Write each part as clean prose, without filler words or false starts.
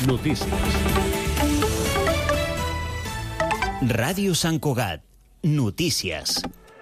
Notícies. Ràdio Sant Cugat. Notícies.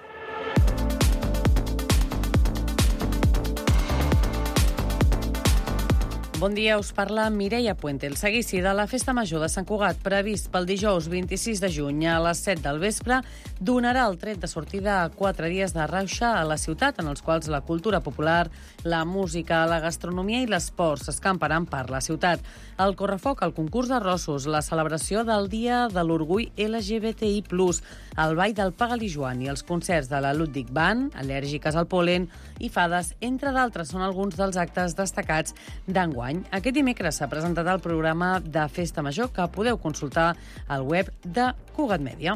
Bon dia, us parla Mireia Puente. El seguici de la Festa Major de Sant Cugat, previst pel dijous 26 de juny a les 7 del vespre, donarà el tret de sortida a 4 dies de rauxa a la ciutat, en els quals la cultura popular, la música, la gastronomia i l'esport s'escamparan per la ciutat. El correfoc, el concurs de rossos, la celebració del Dia de l'Orgull LGBTI+, el ball del Pagalí Joan i els concerts de la Ludwig Band, al·lèrgiques al pol·len i fades, entre d'altres, són alguns dels actes destacats d'enguany. Aquest dimecres s'ha presentat el programa de Festa Major que podeu consultar al web de Cugat Mèdia.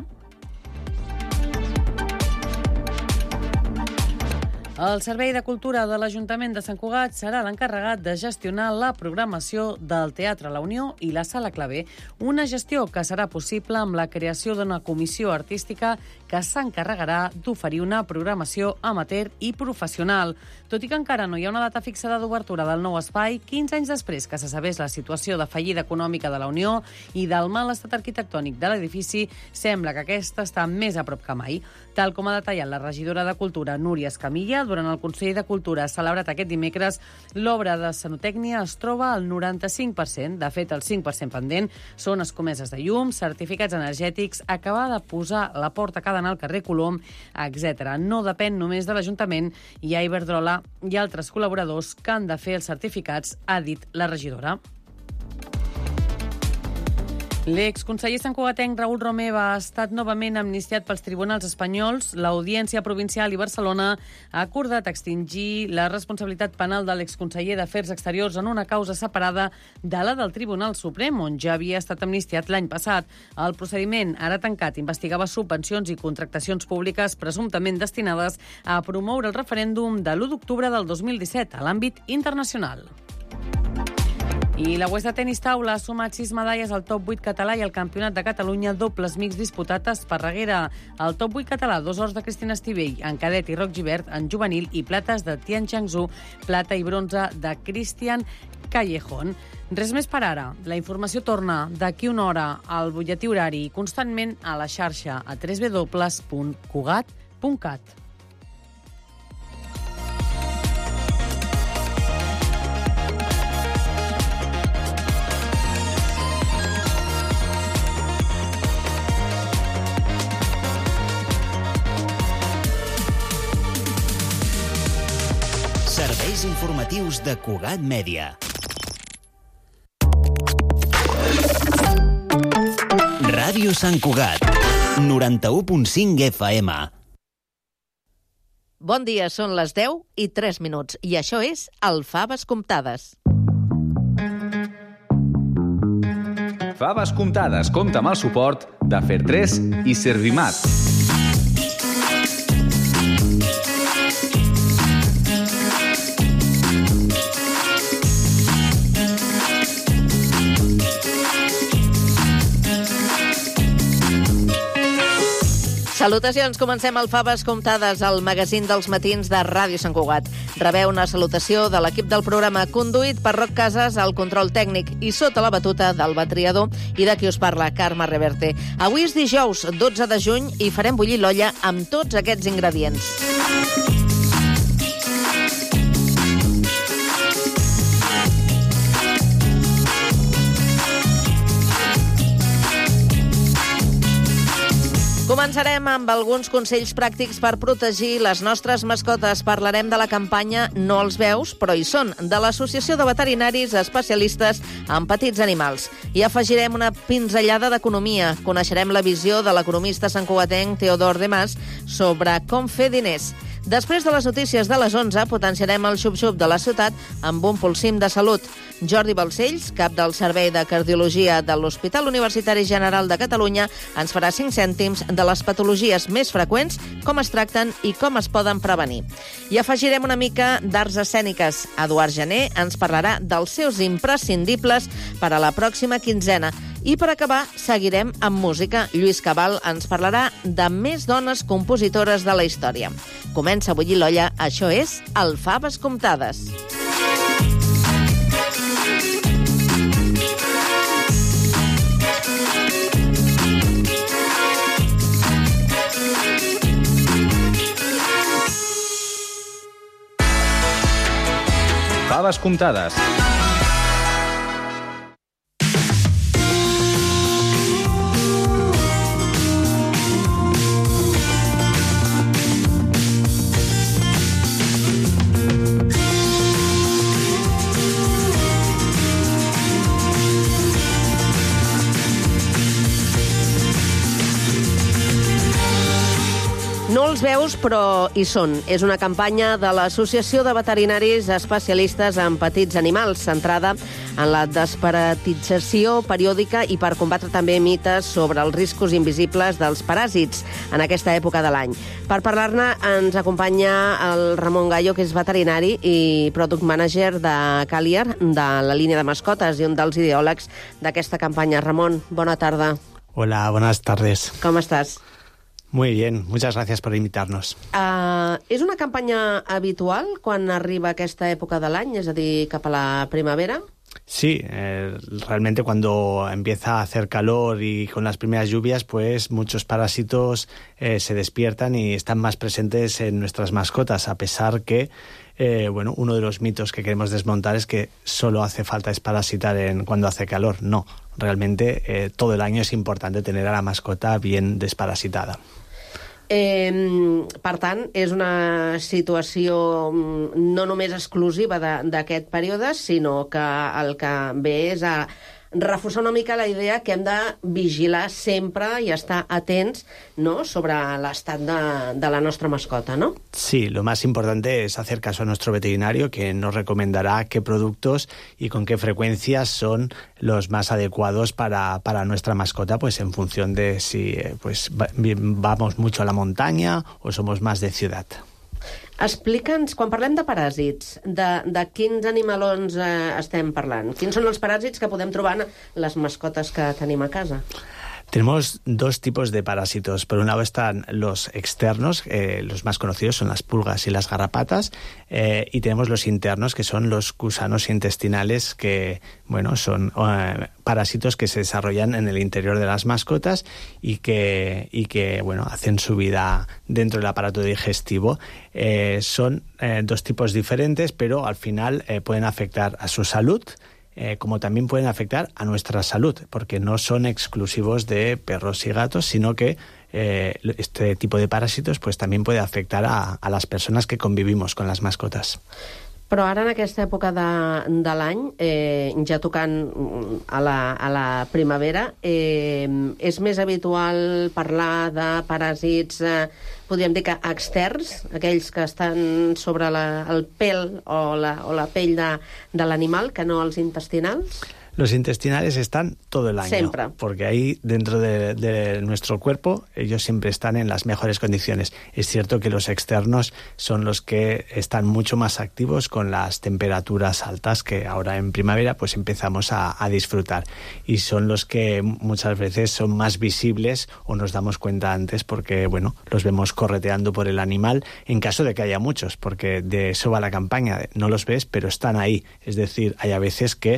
El Servei de Cultura de l'Ajuntament de Sant Cugat serà l'encarregat de gestionar la programació del Teatre La Unió i la Sala Clavé, una gestió que serà possible amb la creació d'una comissió artística que s'encarregarà d'oferir una programació amateur i professional. Tot i que encara no hi ha una data fixada d'obertura del nou espai, 15 anys després que se sabés la situació de fallida econòmica de la Unió i del mal estat arquitectònic de l'edifici, sembla que aquesta està més a prop que mai. Tal com ha detallat la regidora de Cultura, Núria Escamilla, durant el Consell de Cultura celebrat aquest dimecres, l'obra de cenotècnia es troba al 95%. De fet, el 5% pendent són escomeses de llum, certificats energètics, acabar de posar la porta cada al carrer Colom, etc. No depèn només de l'Ajuntament, hi ha Iberdrola i altres col·laboradors que han de fer els certificats, ha dit la regidora. L'exconseller santcugatenc Raül Romeva ha estat novament amnistiat pels tribunals espanyols. L'Audiència Provincial i Barcelona ha acordat extingir la responsabilitat penal de l'exconseller d'Afers Exteriors en una causa separada de la del Tribunal Suprem, on ja havia estat amnistiat l'any passat. El procediment, ara tancat, investigava subvencions i contractacions públiques presumptament destinades a promoure el referèndum de l'1 d'octubre del 2017 a l'àmbit internacional. I la Huesca Tenis Taula ha sumat 6 medalles al top 8 català i al Campionat de Catalunya dobles mix disputat a Esparreguera. El top 8 català, 2 ors de Cristina Estivell en cadet i Roc Gibert en juvenil i plates de Tian Changzhu, plata i bronze de Cristian Callejón. Res més per ara. La informació torna d'aquí una hora al butlletí horari i constantment a la xarxa a www.cugat.cat. Serveis informatius de Cugat Mèdia. Ràdio Sant Cugat, 91.5 FM. Bon dia, són les 10 i 3 minuts i això és el Faves Comptades. Faves Comptades compta amb el suport de Fer3 i Servimat. Salutacions, comencem el Faves Comptades, el magazín dels matins de Ràdio Sant Cugat. Rebeu una salutació de l'equip del programa, conduït per Roc Casas, al control tècnic i sota la batuta del batriador i de qui us parla, Carme Reverte. Avui és dijous, 12 de juny, i farem bullir l'olla amb tots aquests ingredients. Començarem amb alguns consells pràctics per protegir les nostres mascotes. Parlarem de la campanya No els veus, però hi són, de l'Associació de Veterinaris Especialistes en Petits Animals. I afegirem una pinzellada d'economia. Coneixerem la visió de l'economista santcugatenc Teodor de Mas sobre com fer diners. Després de les notícies de les 11, potenciarem el xup-xup de la ciutat amb un polsim de salut. Jordi Balcells, cap del Servei de Cardiologia de l'Hospital Universitari General de Catalunya, ens farà 5 cèntims de les patologies més freqüents, com es tracten i com es poden prevenir. I afegirem una mica d'arts escèniques. Eduard Gené ens parlarà dels seus imprescindibles per a la pròxima quinzena. I per acabar, seguirem amb música. Lluís Cabal ens parlarà de més dones compositores de la història. Comença a bullir l'olla, això és el Faves Comptades. faves comptades. No els veus, però hi són. És una campanya de l'Associació de Veterinaris Especialistes en Petits Animals, centrada en la desparatització periòdica i per combatre també mites sobre els riscos invisibles dels paràsits en aquesta època de l'any. Per parlar-ne ens acompanya el Ramon Gallo, que és veterinari i product manager de Càlier, de la línia de mascotes, i un dels ideòlegs d'aquesta campanya. Ramon, bona tarda. Hola, buenas tardes. Com estàs? Muy bien, muchas gracias por invitarnos. És una campanya habitual quan arriba aquesta època de l'any, és a dir, cap a la primavera? Sí, realmente cuando empieza a hacer calor y con las primeras lluvias, pues muchos parásitos se despiertan y están más presentes en nuestras mascotas, a pesar que uno de los mitos que queremos desmontar es que solo hace falta desparasitar cuando hace calor. No, realmente todo el año es importante tener a la mascota bien desparasitada. Per tant, és una situació no només exclusiva d'aquest període, sinó que el que ve és a reforçar una mica la idea que hem de vigilar sempre i estar atents, ¿no?, sobre l'estat de la nostra mascota, ¿no? Sí, lo más importante es hacer caso a nuestro veterinario, que nos recomendará qué productos y con qué frecuencias son los más adecuados para nuestra mascota, pues en función de si vamos mucho a la montaña o somos más de ciudad. Explica'ns, quan parlem de paràsits, de quins animalons estem parlant? Quins són els paràsits que podem trobar en les mascotes que tenim a casa? Tenemos dos tipos de parásitos. Por un lado están los externos, los más conocidos son las pulgas y las garrapatas, y tenemos los internos, que son los gusanos intestinales, que son parásitos que se desarrollan en el interior de las mascotas y que hacen su vida dentro del aparato digestivo. Son dos tipos diferentes, pero al final pueden afectar a su salud, como también pueden afectar a nuestra salud, porque no son exclusivos de perros y gatos, sino que este tipo de parásitos pues también puede afectar a las personas que convivimos con las mascotas. Però ara, en aquesta època de l'any, ja tocant a la primavera, és més habitual parlar de paràsits, podríem dir que externs, aquells que estan sobre el pèl o la pell de l'animal, que no els intestinals? Los intestinales están todo el año. Siempre. Porque ahí, dentro de nuestro cuerpo, ellos siempre están en las mejores condiciones. Es cierto que los externos son los que están mucho más activos con las temperaturas altas que ahora en primavera pues empezamos a disfrutar. Y son los que muchas veces son más visibles o nos damos cuenta antes porque, los vemos correteando por el animal en caso de que haya muchos, porque de eso va la campaña. No los ves, pero están ahí. Es decir, hay a veces que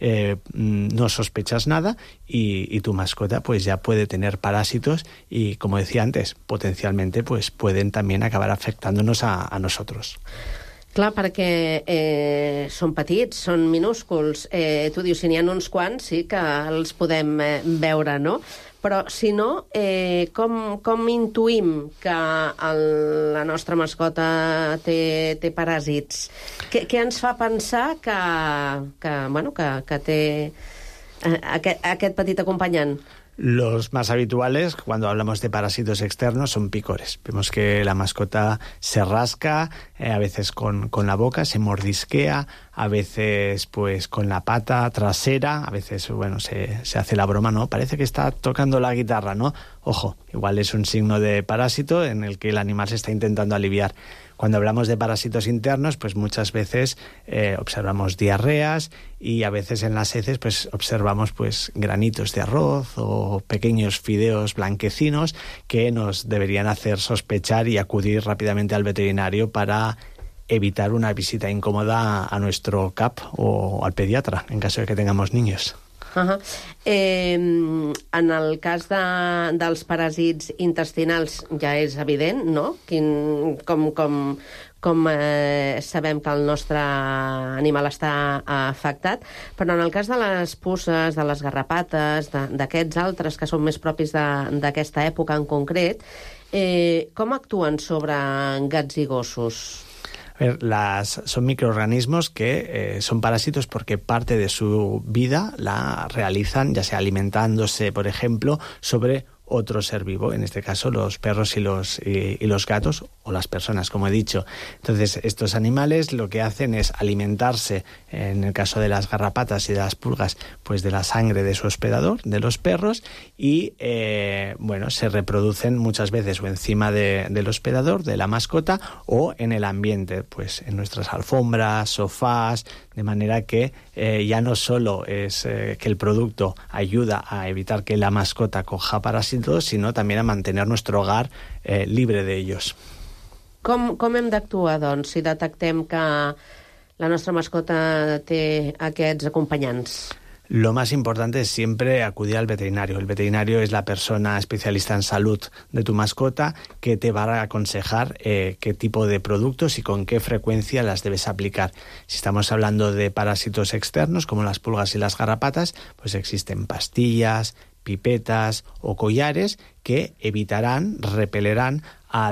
no sospechas nada y tu mascota pues ya puede tener parásitos y, como decía antes, potencialmente pues pueden también acabar afectándonos a nosotros. Clar, perquè són petits, són minúsculs. Tu dius, si n'hi ha uns quants, sí que els podem veure, no? Però, si no, com intuïm que la nostra mascota té paràsits? Què ens fa pensar que té aquest petit acompanyant? Los más habituales, cuando hablamos de parásitos externos, son picores. Vemos que la mascota se rasca, a veces con la boca, se mordisquea, a veces pues con la pata trasera, a veces se hace la broma, ¿no? Parece que está tocando la guitarra, ¿no? Ojo, igual es un signo de parásito en el que el animal se está intentando aliviar. Cuando hablamos de parásitos internos, pues muchas veces observamos diarreas y a veces en las heces pues observamos pues granitos de arroz o pequeños fideos blanquecinos que nos deberían hacer sospechar y acudir rápidamente al veterinario para evitar una visita incómoda a nuestro CAP o al pediatra en caso de que tengamos niños. Uh-huh. En el cas dels paràsits intestinals ja és evident, no? Com com sabem que el nostre animal està afectat, però en el cas de les puces, de les garrapates, d'aquests altres que són més propis d'aquesta època en concret, com actuen sobre gats i gossos? A ver, son microorganismos que son parásitos porque parte de su vida la realizan, ya sea alimentándose, por ejemplo, sobre otro ser vivo, en este caso los perros y los gatos o las personas, como he dicho. Entonces, estos animales lo que hacen es alimentarse, en el caso de las garrapatas y de las pulgas, pues de la sangre de su hospedador, de los perros, y se reproducen muchas veces o encima del hospedador, de la mascota, o en el ambiente, pues en nuestras alfombras, sofás, de manera que ya no solo es que el producto ayuda a evitar que la mascota coja parásitos, sinó també a mantenir nuestro hogar libre de ellos. Com hem d'actuar, doncs, si detectem que la nostra mascota té aquests acompanyants? Lo más importante es siempre acudir al veterinario. El veterinario es la persona especialista en salud de tu mascota que te va a aconsejar qué tipo de productos y con qué frecuencia las debes aplicar. Si estamos hablando de parásitos externos, como las pulgas y las garrapatas, pues existen pastillas, pipetas o collares que repelerán a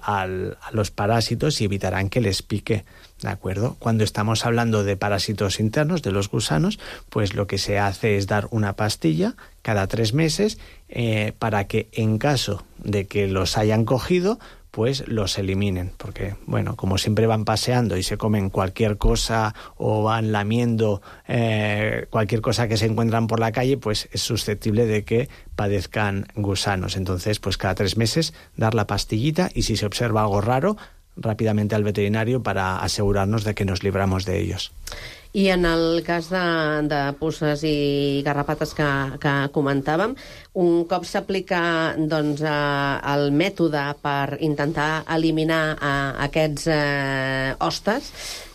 los parásitos y evitarán que les pique, ¿de acuerdo? Cuando estamos hablando de parásitos internos, de los gusanos, pues lo que se hace es dar una pastilla cada 3 meses para que en caso de que los hayan cogido, pues los eliminen, porque, bueno, como siempre van paseando y se comen cualquier cosa o van lamiendo cualquier cosa que se encuentran por la calle, pues es susceptible de que padezcan gusanos. Entonces, pues cada 3 meses dar la pastillita y si se observa algo raro, rápidamente al veterinario para asegurarnos de que nos libramos de ellos. I en el cas de puces i garrapates que comentàvem, un cop s'aplica doncs, el mètode per intentar eliminar aquests hostes,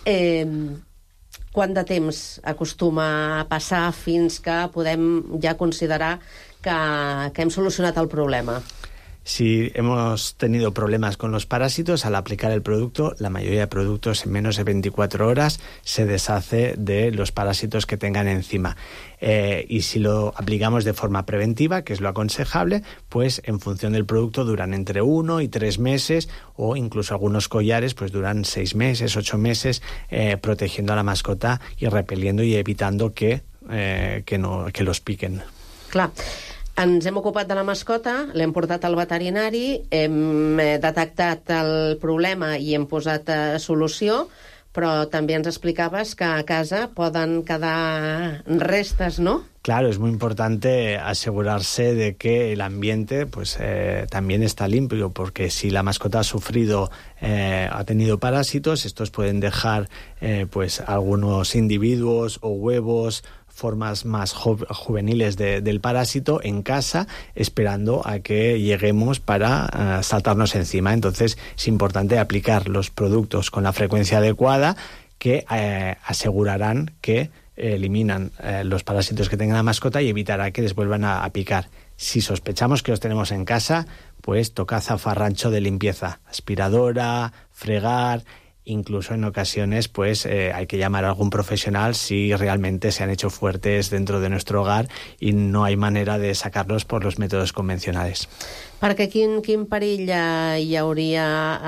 quant de temps acostuma a passar fins que podem ja considerar que hem solucionat el problema? Si hemos tenido problemas con los parásitos, al aplicar el producto, la mayoría de productos en menos de 24 horas se deshace de los parásitos que tengan encima. Y si lo aplicamos de forma preventiva, que es lo aconsejable, pues en función del producto duran entre 1 y 3 meses o incluso algunos collares pues duran 6 meses, 8 meses, protegiendo a la mascota y repeliendo y evitando que los piquen. Clar. Ens hem ocupat de la mascota, l'hem portat al veterinari, hem detectat el problema i hem posat solució, però també ens explicaves que a casa poden quedar restes, ¿no? Claro, es muy importante asegurarse de que el ambiente pues también está limpio, porque si la mascota ha tenido parásitos, estos pueden dejar pues algunos individuos o huevos, formas más juveniles del parásito en casa, esperando a que lleguemos para saltarnos encima. Entonces es importante aplicar los productos con la frecuencia adecuada que asegurarán que eliminan los parásitos que tenga la mascota y evitará que les vuelvan a picar. Si sospechamos que los tenemos en casa, pues toca zafarrancho de limpieza, aspiradora, fregar. Incluso en ocasiones pues hay que llamar a algún profesional si realmente se han hecho fuertes dentro de nuestro hogar y no hay manera de sacarlos por los métodos convencionales. Perquè quin perill hi hauria,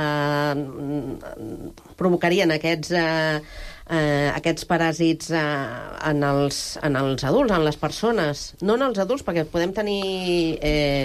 provocarien aquests paràsits en els adults, en les persones? No en els adults, perquè podem tenir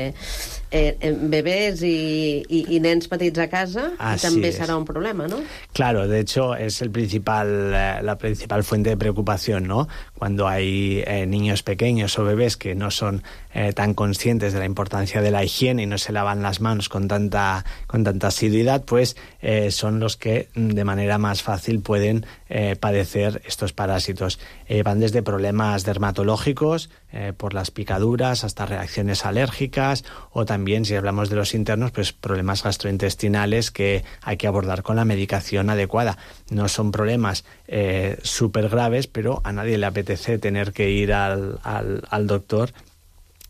bebès i nens petits a casa i també serà un problema, ¿no? Claro, de hecho es la principal fuente de preocupación, ¿no? Cuando hay niños pequeños o bebés que no son tan conscientes de la importancia de la higiene y no se lavan las manos con tanta asiduidad, pues son los que de manera más fácil pueden padecer estos parásitos. Van desde problemas dermatológicos, por las picaduras, hasta reacciones alérgicas, o también, si hablamos de los internos, pues problemas gastrointestinales que hay que abordar con la medicación adecuada. No son problemas súper graves, pero a nadie le apetece tener que ir al doctor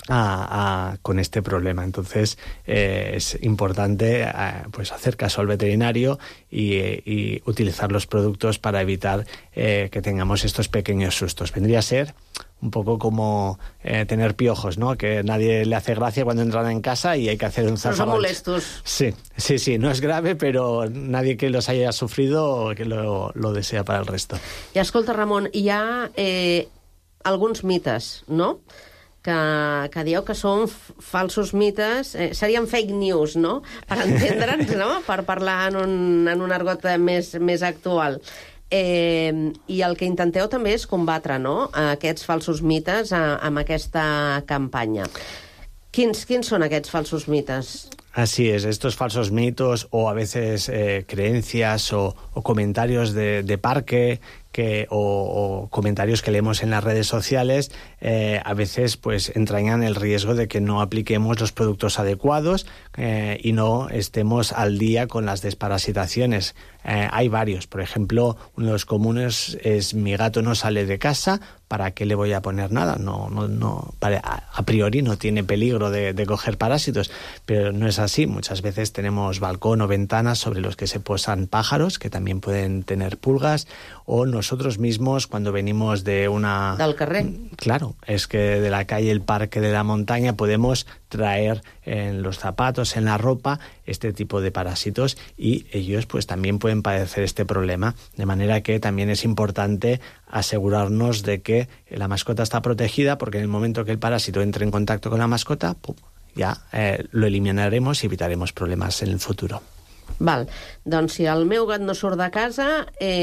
con este problema. Entonces es importante pues hacer caso al veterinario y utilizar los productos para evitar que tengamos estos pequeños sustos. Vendría a ser un poco como tener piojos, ¿no? Que nadie le hace gracia cuando entran en casa y hay que hacer un zafarrancho. No son molestos. Sí, no es grave, pero nadie que los haya sufrido que lo desea para el resto. I escolta, Ramon, hi ha alguns mites, no?, que dieu que són falsos mites, serien fake news, no?, per entendre'ns, no?, per parlar en un argot més actual. I el que intenteu també és combatre, no?, aquests falsos mites amb aquesta campanya. Quins són aquests falsos mites? Así es, estos falsos mitos o a veces creencias o comentarios de parque o comentarios que leemos en las redes sociales a veces pues entrañan el riesgo de que no apliquemos los productos adecuados y no estemos al día con las desparasitaciones. Hay varios, por ejemplo, uno de los comunes es: mi gato no sale de casa, ¿para qué le voy a poner nada? A priori no tiene peligro de coger parásitos, pero no es así. Muchas veces tenemos balcón o ventanas sobre los que se posan pájaros, que también pueden tener pulgas, o nosotros mismos cuando venimos de una... Del carrer. Claro, es que de la calle, el parque, de la montaña, podemos traer en los zapatos, en la ropa, este tipo de parásitos y ellos pues también pueden padecer este problema. De manera que también es importante asegurarnos de que la mascota está protegida, porque en el momento que el parásito entre en contacto con la mascota, ya lo eliminaremos y evitaremos problemas en el futuro. Val, doncs si el meu gat no surt de casa,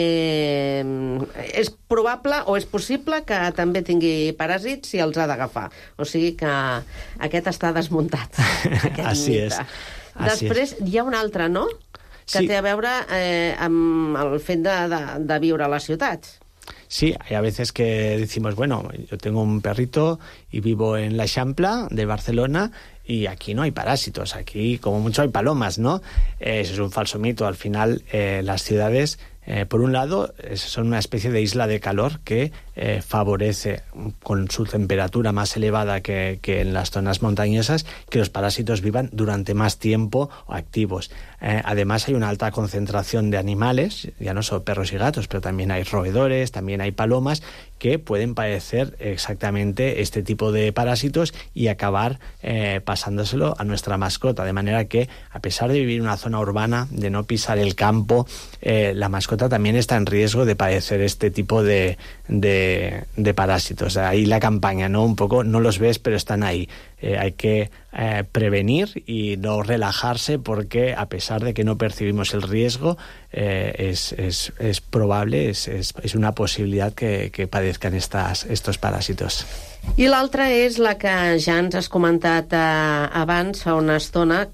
és probable o és possible que també tingui paràsits si els ha d'agafar. O sigui que aquest està desmuntat. Así es. Després hi ha un altre, no?, que té a veure amb el fet de viure a les ciutats. Sí, hay a veces que decimos, bueno, yo tengo un perrito y vivo en la Eixample de Barcelona y aquí no hay parásitos, aquí como mucho hay palomas, ¿no? Eso es un falso mito. Al final, las ciudades, por un lado, son una especie de isla de calor que favorece, con su temperatura más elevada que en las zonas montañosas, que los parásitos vivan durante más tiempo activos. Además, hay una alta concentración de animales, ya no solo perros y gatos, pero también hay roedores, también hay palomas, que pueden padecer exactamente este tipo de parásitos y acabar pasándoselo a nuestra mascota. De manera que, a pesar de vivir en una zona urbana, de no pisar el campo, la mascota también está en riesgo de padecer este tipo de parásitos. Ahí la campaña, ¿no? Un poco, no los ves, pero están ahí. Hay que prevenir y no relajarse, porque a pesar de que no percibimos el riesgo, es probable, es una posibilidad que padezcan estos parásitos. I l'altra és la que ja ens has comentat abans, fa una estona,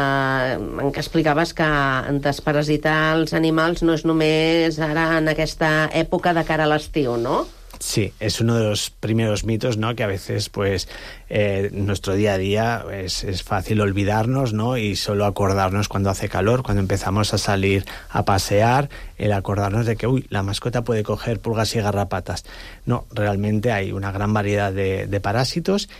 en què explicaves que desparasitar els animals no és només ara en aquesta època de cara a l'estiu, no? Sí, es uno de los primeros mitos, ¿no? Que a veces, pues, nuestro día a día es fácil olvidarnos, ¿no? Y solo acordarnos cuando hace calor, cuando empezamos a salir a pasear, el acordarnos de que, la mascota puede coger pulgas y garrapatas. No, realmente hay una gran variedad de parásitos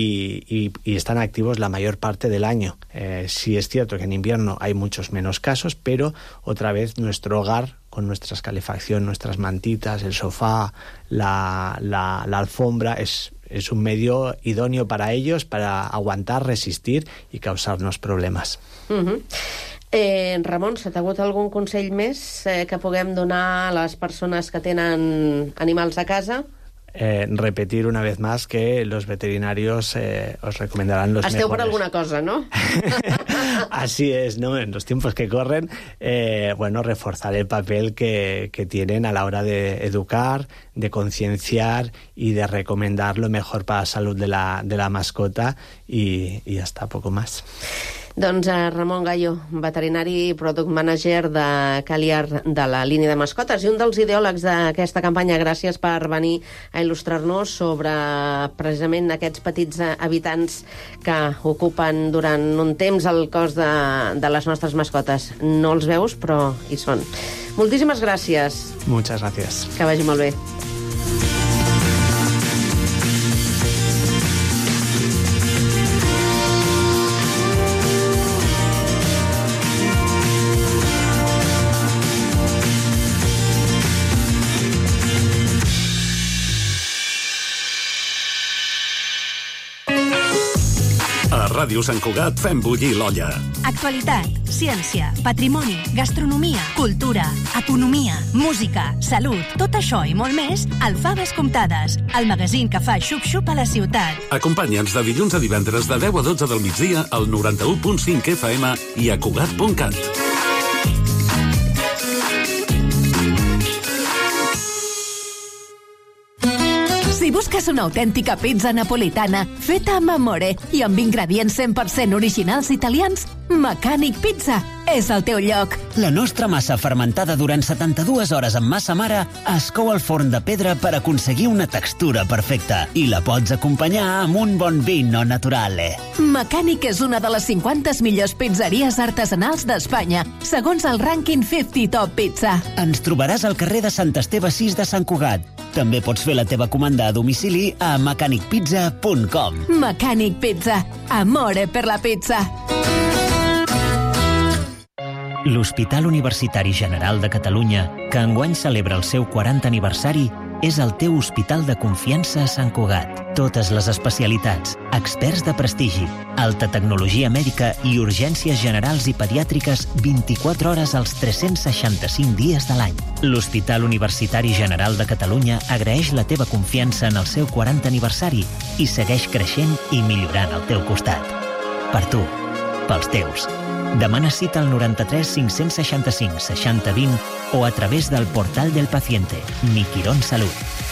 y están activos la mayor parte del año. Sí es cierto que en invierno hay muchos menos casos, pero otra vez nuestro hogar, con nuestra calefacción, nuestras mantitas, el sofá, la alfombra, es un medio idóneo para ellos, para aguantar, resistir y causarnos problemas. Ramon, se t'ha hagut algun consell més que puguem donar a les persones que tenen animals a casa? Repetir una vez más que los veterinarios os recomendarán los Esteu mejores. por alguna cosa, ¿no? Así es, ¿no? En los tiempos que corren, reforzar el papel que tienen a la hora de educar, de concienciar y de recomendar lo mejor para la salud de la mascota y ya está, poco más. Doncs Ramon Gallo, veterinari i product manager de Caliar, de la línia de mascotes, i un dels ideòlegs d'aquesta campanya. Gràcies per venir a il·lustrar-nos sobre precisament aquests petits habitants que ocupen durant un temps el cos de les nostres mascotes. No els veus, però hi són. Moltíssimes gràcies. Muchas gracias. Que vagi molt bé. Ràdio Sant Cugat fem bullir l'olla. Actualitat, ciència, patrimoni, gastronomia, cultura, economia, música, salut, tot això i molt més al Faves Comptades, el magazín que fa xup-xup a la ciutat. Acompanya'ns de dilluns a divendres de 10 a 12 del migdia al 91.5 FM i a Cugat.cat. Si busques una autèntica pizza napolitana feta amb amore i amb ingredients 100% originals italians, Mecànic Pizza és el teu lloc. La nostra massa fermentada durant 72 hores amb massa mare es cou al forn de pedra per aconseguir una textura perfecta i la pots acompanyar amb un bon vino naturale. Mecànic és una de les 50 millors pizzeries artesanals d'Espanya, segons el rànquing 50 Top Pizza. Ens trobaràs al carrer de Sant Esteve 6 de Sant Cugat. També pots fer la teva comanda a domicili a mecanicpizza.com. Mecànic Pizza. Amore per la pizza. L'Hospital Universitari General de Catalunya, que enguany celebra el seu 40 aniversari, és el teu hospital de confiança a Sant Cugat. Totes les especialitats, experts de prestigi, alta tecnologia mèdica i urgències generals i pediàtriques 24 hores als 365 dies de l'any. L'Hospital Universitari General de Catalunya agraeix la teva confiança en el seu 40 aniversari i segueix creixent i millorant al teu costat. Per tu, pels teus. Demana cita al 93 565 60 20 o a través del portal del paciente. Mi Quirón Salud.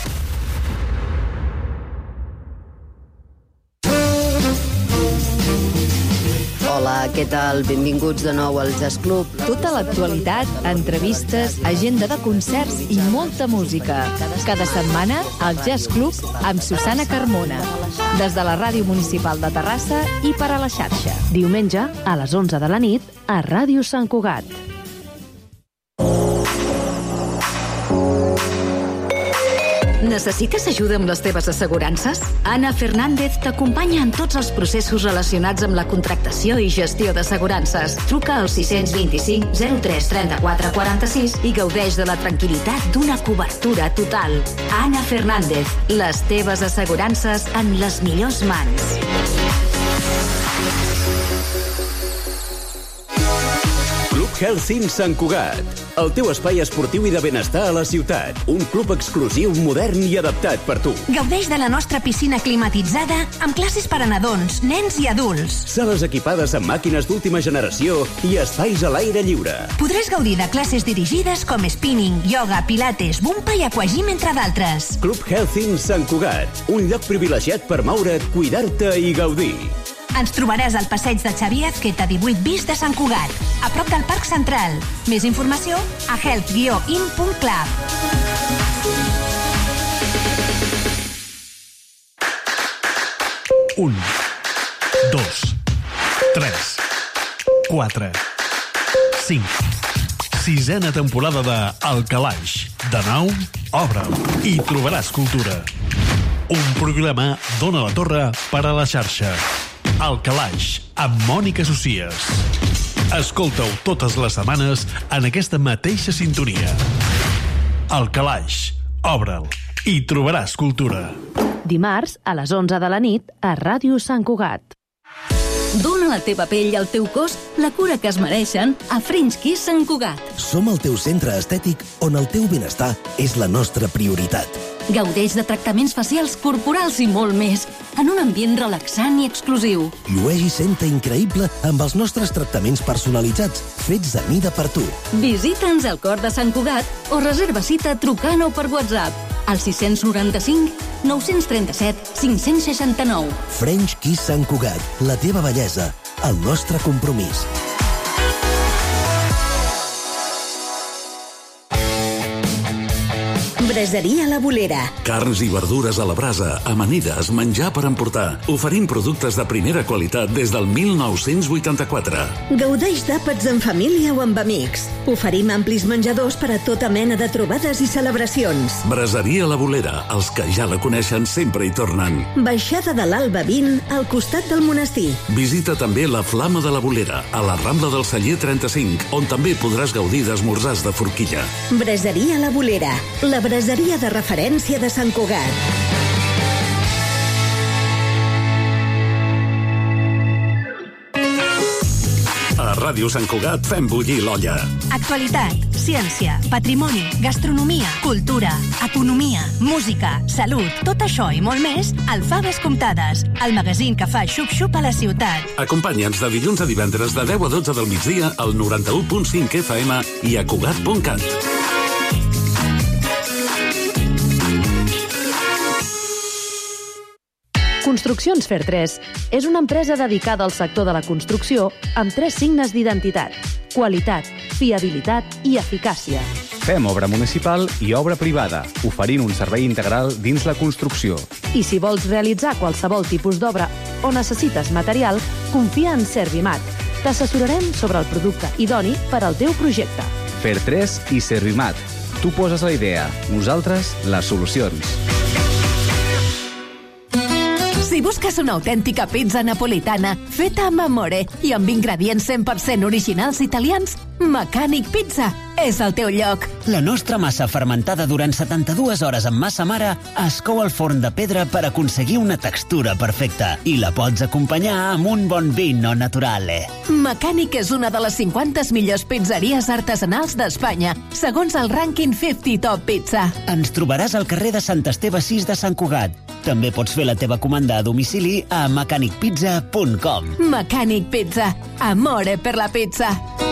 Hola, què tal? Benvinguts de nou al Jazz Club. Tota l'actualitat, entrevistes, agenda de concerts i molta música. Cada setmana, al Jazz Club amb Susana Carmona. Des de la Ràdio Municipal de Terrassa i per a la xarxa. Diumenge, a les 11 de la nit, a Ràdio Sant Cugat. Necessites ajuda amb les teves assegurances? Ana Fernández t'acompanya en tots els processos relacionats amb la contractació i gestió d'assegurances. Truca al 625 03 34 46 i gaudeix de la tranquil·litat d'una cobertura total. Ana Fernández, les teves assegurances en les millors mans. Healthing Sant Cugat, el teu espai esportiu i de benestar a la ciutat. Un club exclusiu, modern i adaptat per tu. Gaudeix de la nostra piscina climatitzada amb classes per a nadons, nens i adults. Sales equipades amb màquines d'última generació i espais a l'aire lliure. Podràs gaudir de classes dirigides com spinning, yoga, pilates, bumpa i aquagym, entre d'altres. Club Healthing Sant Cugat, un lloc privilegiat per moure't, cuidar-te i gaudir. Ens trobaràs al passeig de Xavier Azqueta 18 bis de Sant Cugat, a prop del Parc Central. Més informació a health-in.club. Un, 2, 3, 4, 5. Sisena temporada de El Calaix. De nou, obre'l i trobaràs cultura. Un programa d'Ona la Torre per a la xarxa. El Calaix, amb Mònica Socies. Escolta-ho totes les setmanes en aquesta mateixa sintonia. El Calaix, obre'l i trobaràs cultura. Dimarts, a les 11 de la nit, a Ràdio Sant Cugat. Dóna a la teva pell i al teu cos la cura que es mereixen a French Kiss Sant Cugat. Som el teu centre estètic on el teu benestar és la nostra prioritat. Gaudeix de tractaments facials, corporals i molt més, en un ambient relaxant i exclusiu. Llueix i senta increïble amb els nostres tractaments personalitzats, fets a mida per tu. Visita'ns al cor de Sant Cugat o reserva cita trucant o per WhatsApp al 695 937 569. French Kiss Sant Cugat, la teva bellesa, el nostre compromís. Braseria La Bolera. Carns i verdures a la brasa, amanides, menjar per emportar. Oferim productes de primera qualitat des del 1984. Gaudeix d'àpats en família o amb amics. Oferim amplis menjadors per a tota mena de trobades i celebracions. Braseria La Bolera, els que ja la coneixen sempre hi tornen. Baixada de l'Alba 20, al costat del monestir. Visita també la Flama de la Bolera, a la Rambla del Celler 35, on també podràs gaudir d'esmorzars de forquilla. Braseria La Bolera, la braseria de referència de Sant Cugat. Ràdio Sant Cugat fem bullir l'olla. Actualitat, ciència, patrimoni, gastronomia, cultura, economia, música, salut, tot això i molt més al Faves Comptades, el magazín que fa xup-xup a la ciutat. Acompanya'ns de dilluns a divendres de 10 a 12 del migdia al 91.5 FM i a Cugat.cat. Construccions Fer3 és una empresa dedicada al sector de la construcció amb 3 signes d'identitat: qualitat, fiabilitat i eficàcia. Fem obra municipal i obra privada, oferint un servei integral dins la construcció. I si vols realitzar qualsevol tipus d'obra o necessites material, confia en Servimat. T'assessorarem sobre el producte idoni per al teu projecte. Fer3 i Servimat. Tu poses la idea, nosaltres les solucions. Si busques una autèntica pizza napolitana feta amb amore i amb ingredients 100% originals italians, Mecànic Pizza és el teu lloc. La nostra massa fermentada durant 72 hores amb massa mare es cou al forn de pedra per aconseguir una textura perfecta i la pots acompanyar amb un bon vino naturale. Mecànic és una de les 50 millors pizzeries artesanals d'Espanya, segons el rànquing 50 Top Pizza. Ens trobaràs al carrer de Sant Esteve 6 de Sant Cugat. També pots fer la teva comanda a domicili a mecanicpizza.com. Mecànic Pizza. Amore per la pizza.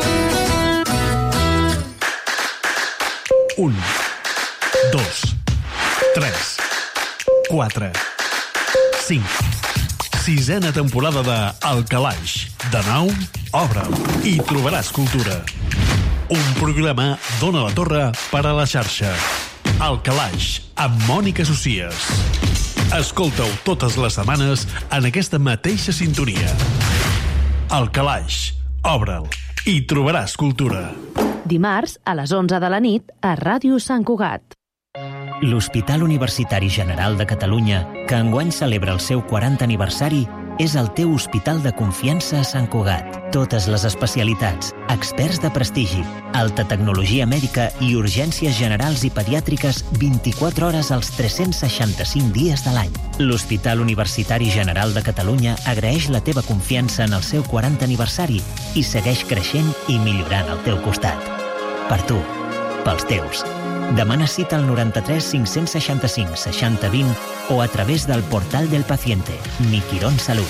1, 2, 3, 4, 5. 6a temporada de El Calaix. De nou, obre'l i trobaràs cultura. Un programa d'Ona la Torre per a la xarxa. El Calaix, amb Mònica Socies. Escolta-ho totes les setmanes en aquesta mateixa sintonia. El Calaix, obre'l i trobaràs cultura. Dimarts, a les 11 de la nit, a Ràdio Sant Cugat. L'Hospital Universitari General de Catalunya, que enguany celebra el seu 40 aniversari, és el teu hospital de confiança a Sant Cugat. Totes les especialitats, experts de prestigi, alta tecnologia mèdica i urgències generals i pediàtriques 24 hores als 365 dies de l'any. L'Hospital Universitari General de Catalunya agraeix la teva confiança en el seu 40 aniversari i segueix creixent i millorant al teu costat. Per tu, pels teus. Demana cita al 93 565 60 20 o a través del portal del paciente, Mi Quirón Salud.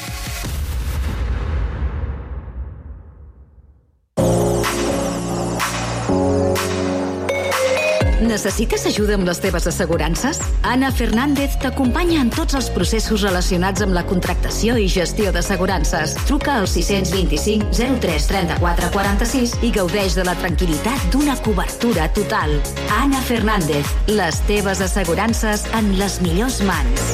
Necessites ajuda amb les teves assegurances? Ana Fernández t'acompanya en tots els processos relacionats amb la contractació i gestió d'assegurances. Truca al 625 03 34 46 i gaudeix de la tranquil·litat d'una cobertura total. Ana Fernández, les teves assegurances en les millors mans.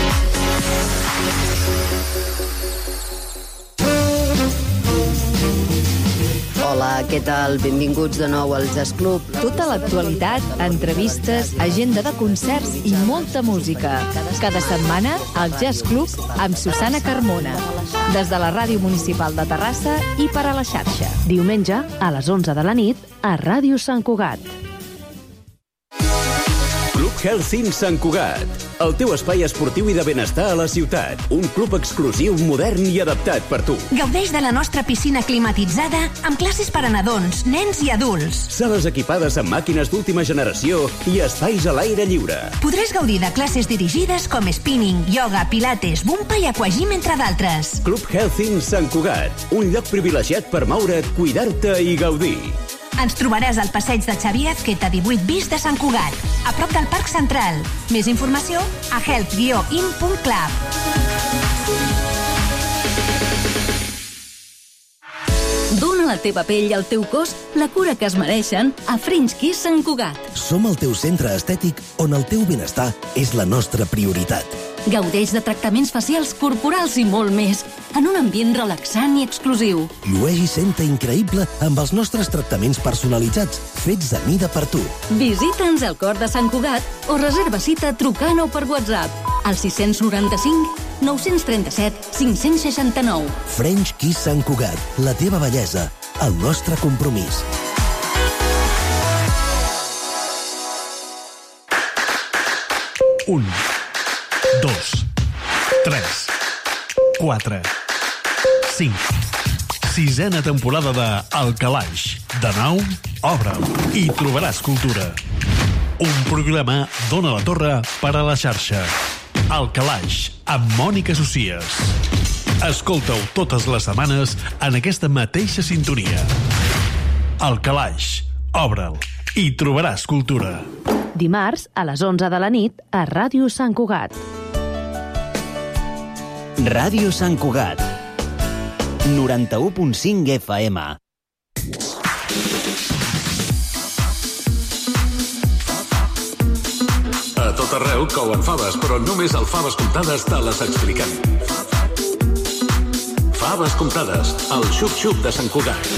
Hola, què tal? Benvinguts de nou al Jazz Club. Tota l'actualitat, entrevistes, agenda de concerts i molta música. Cada setmana, al Jazz Club amb Susana Carmona. Des de la Ràdio Municipal de Terrassa i per a la xarxa. Diumenge, a les 11 de la nit, a Ràdio Sant Cugat. Club Helsinki Sant Cugat, el teu espai esportiu i de benestar a la ciutat. Un club exclusiu, modern i adaptat per tu. Gaudeix de la nostra piscina climatitzada amb classes per a nadons, nens i adults. Sales equipades amb màquines d'última generació i espais a l'aire lliure. Podràs gaudir de classes dirigides com spinning, yoga, pilates, bumpa i aquagym, entre d'altres. Club Helsinki Sant Cugat, un lloc privilegiat per moure't, cuidar-te i gaudir. Ens trobaràs al passeig de Xavier Azqueta 18 bis de Sant Cugat, a prop del Parc Central. Més informació a health-in.club. Dóna a la teva pell i al teu cos la cura que es mereixen a French Kiss Sant Cugat. Som el teu centre estètic on el teu benestar és la nostra prioritat. Gaudeix de tractaments facials, corporals i molt més, en un ambient relaxant i exclusiu. Llueix i senta increïble amb els nostres tractaments personalitzats, fets a mida per tu. Visita'ns al cor de Sant Cugat o reserva cita trucant o per WhatsApp al 695 937 569. French Kiss Sant Cugat, la teva bellesa, el nostre compromís. Un, 2, 3, 4, 5, 6a temporada de El Calaix. De nou, obre'l i trobaràs cultura. Un programa d'Ona la Torre per a la xarxa. El Calaix, amb Mònica Socies. Escolta-ho totes les setmanes en aquesta mateixa sintonia. El Calaix, obre'l i trobaràs cultura. Dimarts, a les 11 de la nit, a Ràdio Sant Cugat. Ràdio Sant Cugat. 91.5 FM. A tot arreu couen faves, però només al Faves Comptades te les expliquem. Faves Comptades, el xup-xup de Sant Cugat.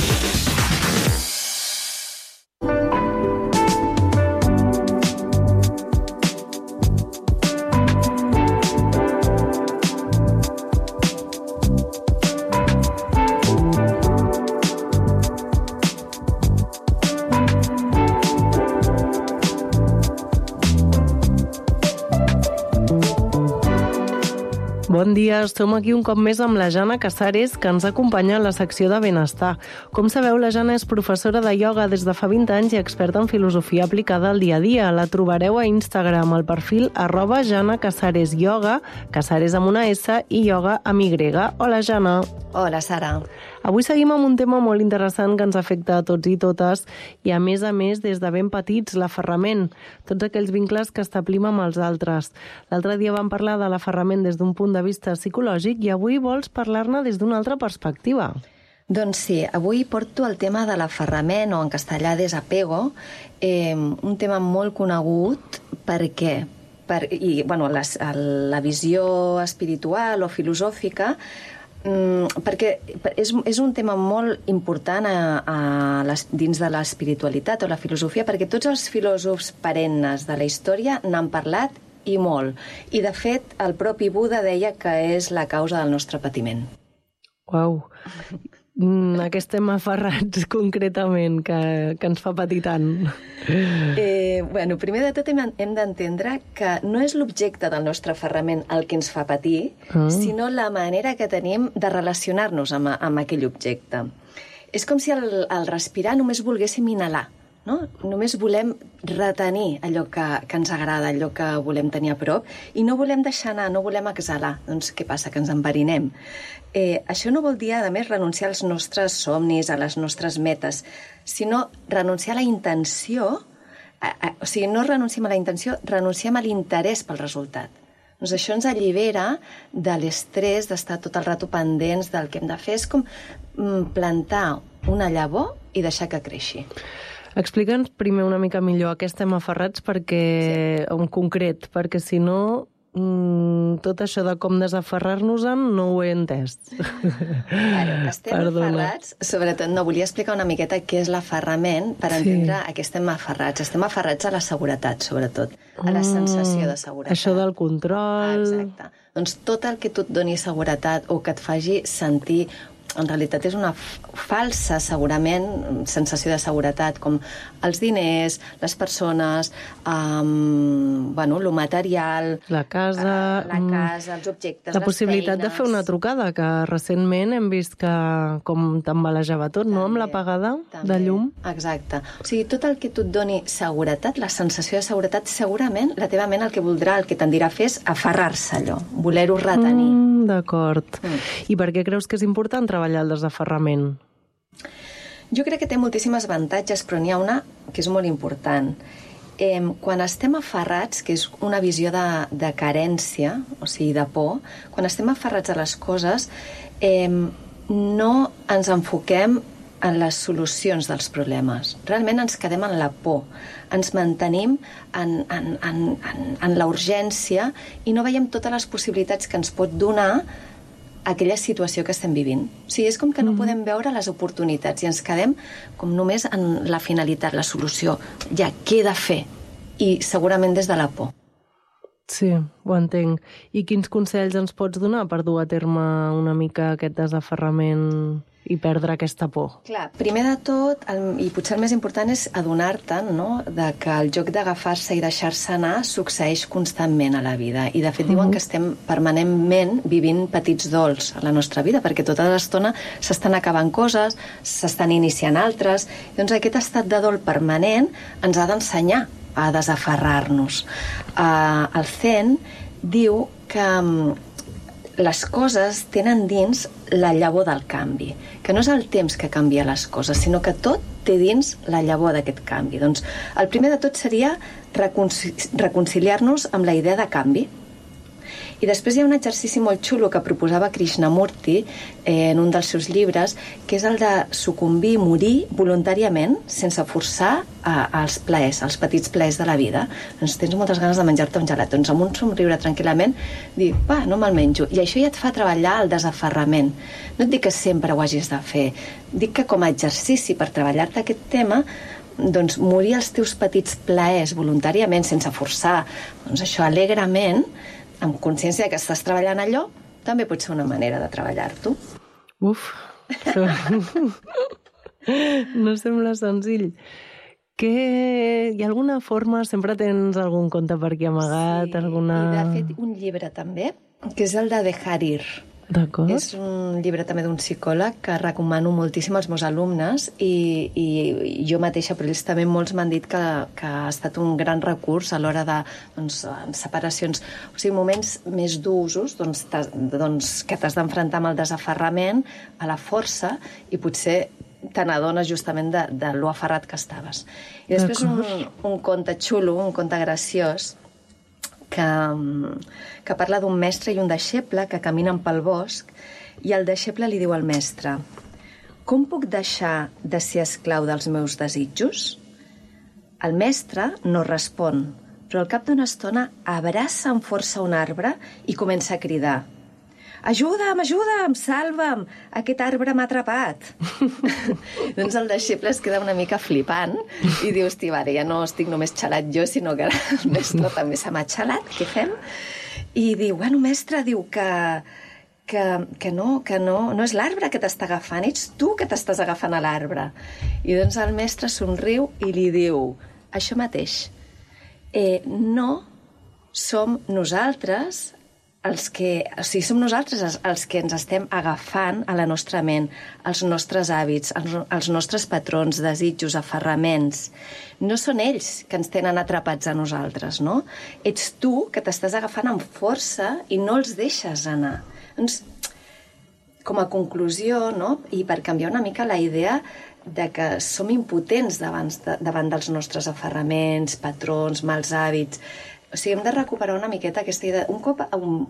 Bon dia, som aquí un cop més amb la Jana Casares, que ens acompanya a la secció de Benestar. Com sabeu, la Jana és professora de ioga des de fa 20 anys i experta en filosofia aplicada al dia a dia. La trobareu a Instagram, al perfil @JanaCasaresYoga, Casares amb una S i ioga amb Y. Hola, Jana. Hola, Sara. Avui seguim amb un tema molt interessant que ens afecta a tots i totes i, a més, des de ben petits, l'aferrament, tots aquells vincles que establim amb els altres. L'altre dia vam parlar de l'aferrament des d'un punt de vista psicològic i avui vols parlar-ne des d'una altra perspectiva. Doncs sí, avui porto el tema de l'aferrament, o en castellà desapego, un tema molt conegut perquè la visió espiritual o filosòfica, perquè és un tema molt important dins de l'espiritualitat o la filosofia, perquè tots els filòsofs perennes de la història n'han parlat i molt. I, de fet, el propi Buda deia que és la causa del nostre patiment. Uau! A què estem aferrats concretament que ens fa patir tant? Primer de tot hem d'entendre que no és l'objecte del nostre aferrament el que ens fa patir, sinó la manera que tenim de relacionar-nos amb aquell objecte. És com si al respirar només volguéssim inhalar, no? Només volem retenir allò que ens agrada, allò que volem tenir a prop, i no volem deixar anar, no volem exhalar. Doncs què passa? Que ens enverinem. Això no vol dir, a més, renunciar als nostres somnis, a les nostres metes, sinó renunciar a la intenció, o sigui, no renunciem a la intenció, renunciem a l'interès pel resultat. Doncs això ens allibera de l'estrès d'estar tot el rato pendents del que hem de fer. És com plantar una llavor i deixar que creixi. Explica'ns primer una mica millor a què estem aferrats, perquè, en concret, perquè si no, tot això de com desaferrar-nos-en no ho he entès. Estem aferrats, sobretot, volia explicar una miqueta què és l'aferrament per entendre a què estem aferrats. Estem aferrats a la seguretat, sobretot, a la sensació de seguretat. Això del control... Exacte. Doncs tot el que tu et doni seguretat o que et faci sentir... En realitat és una falsa, segurament, sensació de seguretat, com els diners, les persones, lo material... La casa, els objectes, la possibilitat de fer una trucada, que recentment hem vist que com t'embalejava tot, no?, amb l'apagada de llum. Exacte. O sigui, tot el que tu et doni seguretat, la sensació de seguretat, segurament la teva ment el que voldrà, el que tendirà a fer és aferrar-se a allò, voler-ho retenir. D'acord. I per què creus que és important treballar el desaferrament? Jo crec que té moltíssims avantatges, però n'hi ha una que és molt important. Quan estem aferrats, que és una visió de carència, o sigui, de por, quan estem aferrats a les coses, no ens enfoquem en les solucions dels problemes. Realment ens quedem en la por. Ens mantenim en la urgència i no veiem totes les possibilitats que ens pot donar aquella situació que estem vivint. O sigui, és com que no podem veure les oportunitats i ens quedem com només en la finalitat, la solució. Ja, què he de fer? I segurament des de la por. Sí, ho entenc. I quins consells ens pots donar per dur a terme una mica aquest desaferrament i perdre aquesta por? Clar, primer de tot, i potser el més important és adonar-te'n, no?, de que el joc d'agafar-se i deixar-se anar succeeix constantment a la vida. I, de fet, diuen que estem permanentment vivint petits dols a la nostra vida, perquè tota l'estona s'estan acabant coses, s'estan iniciant altres. Doncs aquest estat de dol permanent ens ha d'ensenyar a desaferrar-nos. El Zen diu que les coses tenen dins la llavor del canvi, que no és el temps que canvia les coses, sinó que tot té dins la llavor d'aquest canvi. Doncs el primer de tot seria reconciliar-nos amb la idea de canvi. I després hi ha un exercici molt xulo que proposava Krishnamurti en un dels seus llibres, que és el de sucumbir, morir voluntàriament, sense forçar els plaers, els petits plaers de la vida. Doncs tens moltes ganes de menjar-te un gelat, doncs amb un somriure tranquil·lament, dir, va, no me'l menjo. I això ja et fa treballar el desaferrament. No et dic que sempre ho hagis de fer, dic que com a exercici per treballar-te aquest tema, doncs morir els teus petits plaers voluntàriament, sense forçar, doncs això alegrement, amb consciència que estàs treballant allò, també pot ser una manera de treballar-t'ho. Uf, no sembla senzill. Hi ha alguna forma, sempre tens algun conte per aquí amagat, alguna... I de fet un llibre també, que és el de Dejar Ir. D'acord. És un llibre també d'un psicòleg que recomano moltíssim als meus alumnes i jo mateixa, però ells també molts m'han dit que ha estat un gran recurs a l'hora de separacions, o sigui, moments més d'usos, que t'has d'enfrontar amb el desaferrament, a la força, i potser te n'adones justament de lo aferrat que estaves. I després un conte xulo, un conte graciós, que parla d'un mestre i un deixeble que caminen pel bosc i el deixeble li diu al mestre: com puc deixar de ser esclau dels meus desitjos? El mestre no respon, però al cap d'una estona abraça amb força un arbre i comença a cridar: ajuda'm, ajuda'm, salva'm, aquest arbre m'ha atrapat. Doncs el deixeble es queda una mica flipant i diu, hosti, ara ja no estic només xalat jo, sinó que el mestre també se m'ha xalat, què fem? I diu, bueno, mestre, diu que no és l'arbre que t'està agafant, ets tu que t'estàs agafant a l'arbre. I doncs el mestre somriu i li diu, això mateix, no som nosaltres som nosaltres els que ens estem agafant a la nostra ment, als nostres hàbits, als nostres patrons, desitjos, aferraments. No són ells que ens tenen atrapats a nosaltres, no? Ets tu que t'estàs agafant amb força i no els deixes anar. Doncs, com a conclusió, no? I per canviar una mica la idea de que som impotents davant dels nostres aferraments, patrons, mals hàbits. O sigui, hem de recuperar una miqueta aquesta idea. Un cop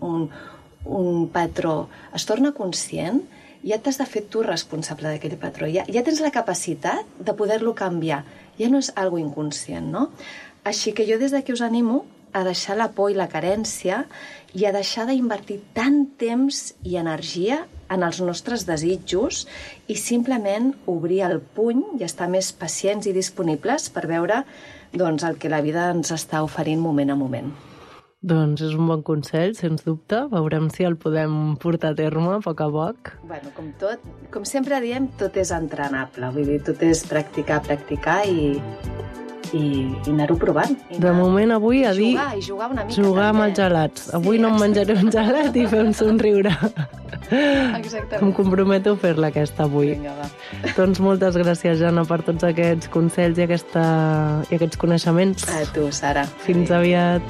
un patró es torna conscient, ja t'has de fer tu responsable d'aquell patró. Ja tens la capacitat de poder-lo canviar. Ja no és algo inconscient, no? Així que jo des d'aquí us animo a deixar la por i la carència i a deixar d'invertir tant temps i energia en els nostres desitjos i simplement obrir el puny i estar més pacients i disponibles per veure el que la vida ens està oferint moment a moment. Doncs és un bon consell, sens dubte. Veurem si el podem portar a terme a poc a poc. Bueno, com sempre diem, tot és entrenable. Vull dir, tot és practicar i anar-ho provant. De moment, avui, a dir... Jugar una mica. Jugar amb els gelats. Avui no em menjaré un gelat i fer un somriure. Exactament. Em comprometo a fer-la aquesta avui. Vinga, va. Doncs moltes gràcies, Jana, per tots aquests consells i aquests coneixements. A tu, Sara. Fins aviat.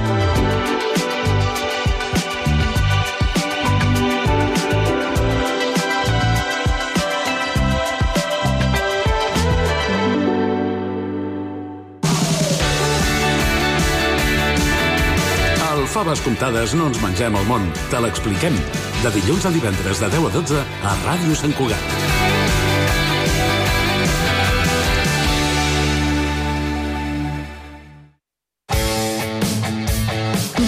Faves comptades no ens mengem el món, te l'expliquem. De dilluns a divendres de 10 a 12 a Ràdio Sant Cugat.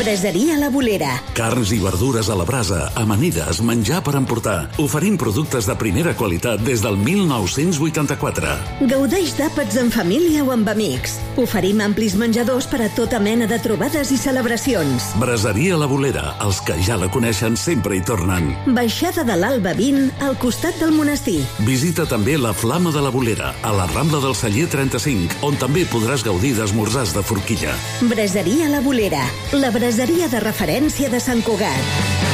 Braseria La Bolera. Carns i verdures a la brasa, amanides, menjar per emportar. Oferim productes de primera qualitat des del 1984. Gaudeix d'àpats en família o amb amics. Oferim amplis menjadors per a tota mena de trobades i celebracions. Braseria La Bolera, els que ja la coneixen sempre hi tornen. Baixada de l'Alba 20, al costat del monestir. Visita també la Flama de la Bolera, a la Rambla del Celler 35, on també podràs gaudir d'esmorzars de forquilla. Braseria La Bolera, la braseria de referència de Sant Cugat.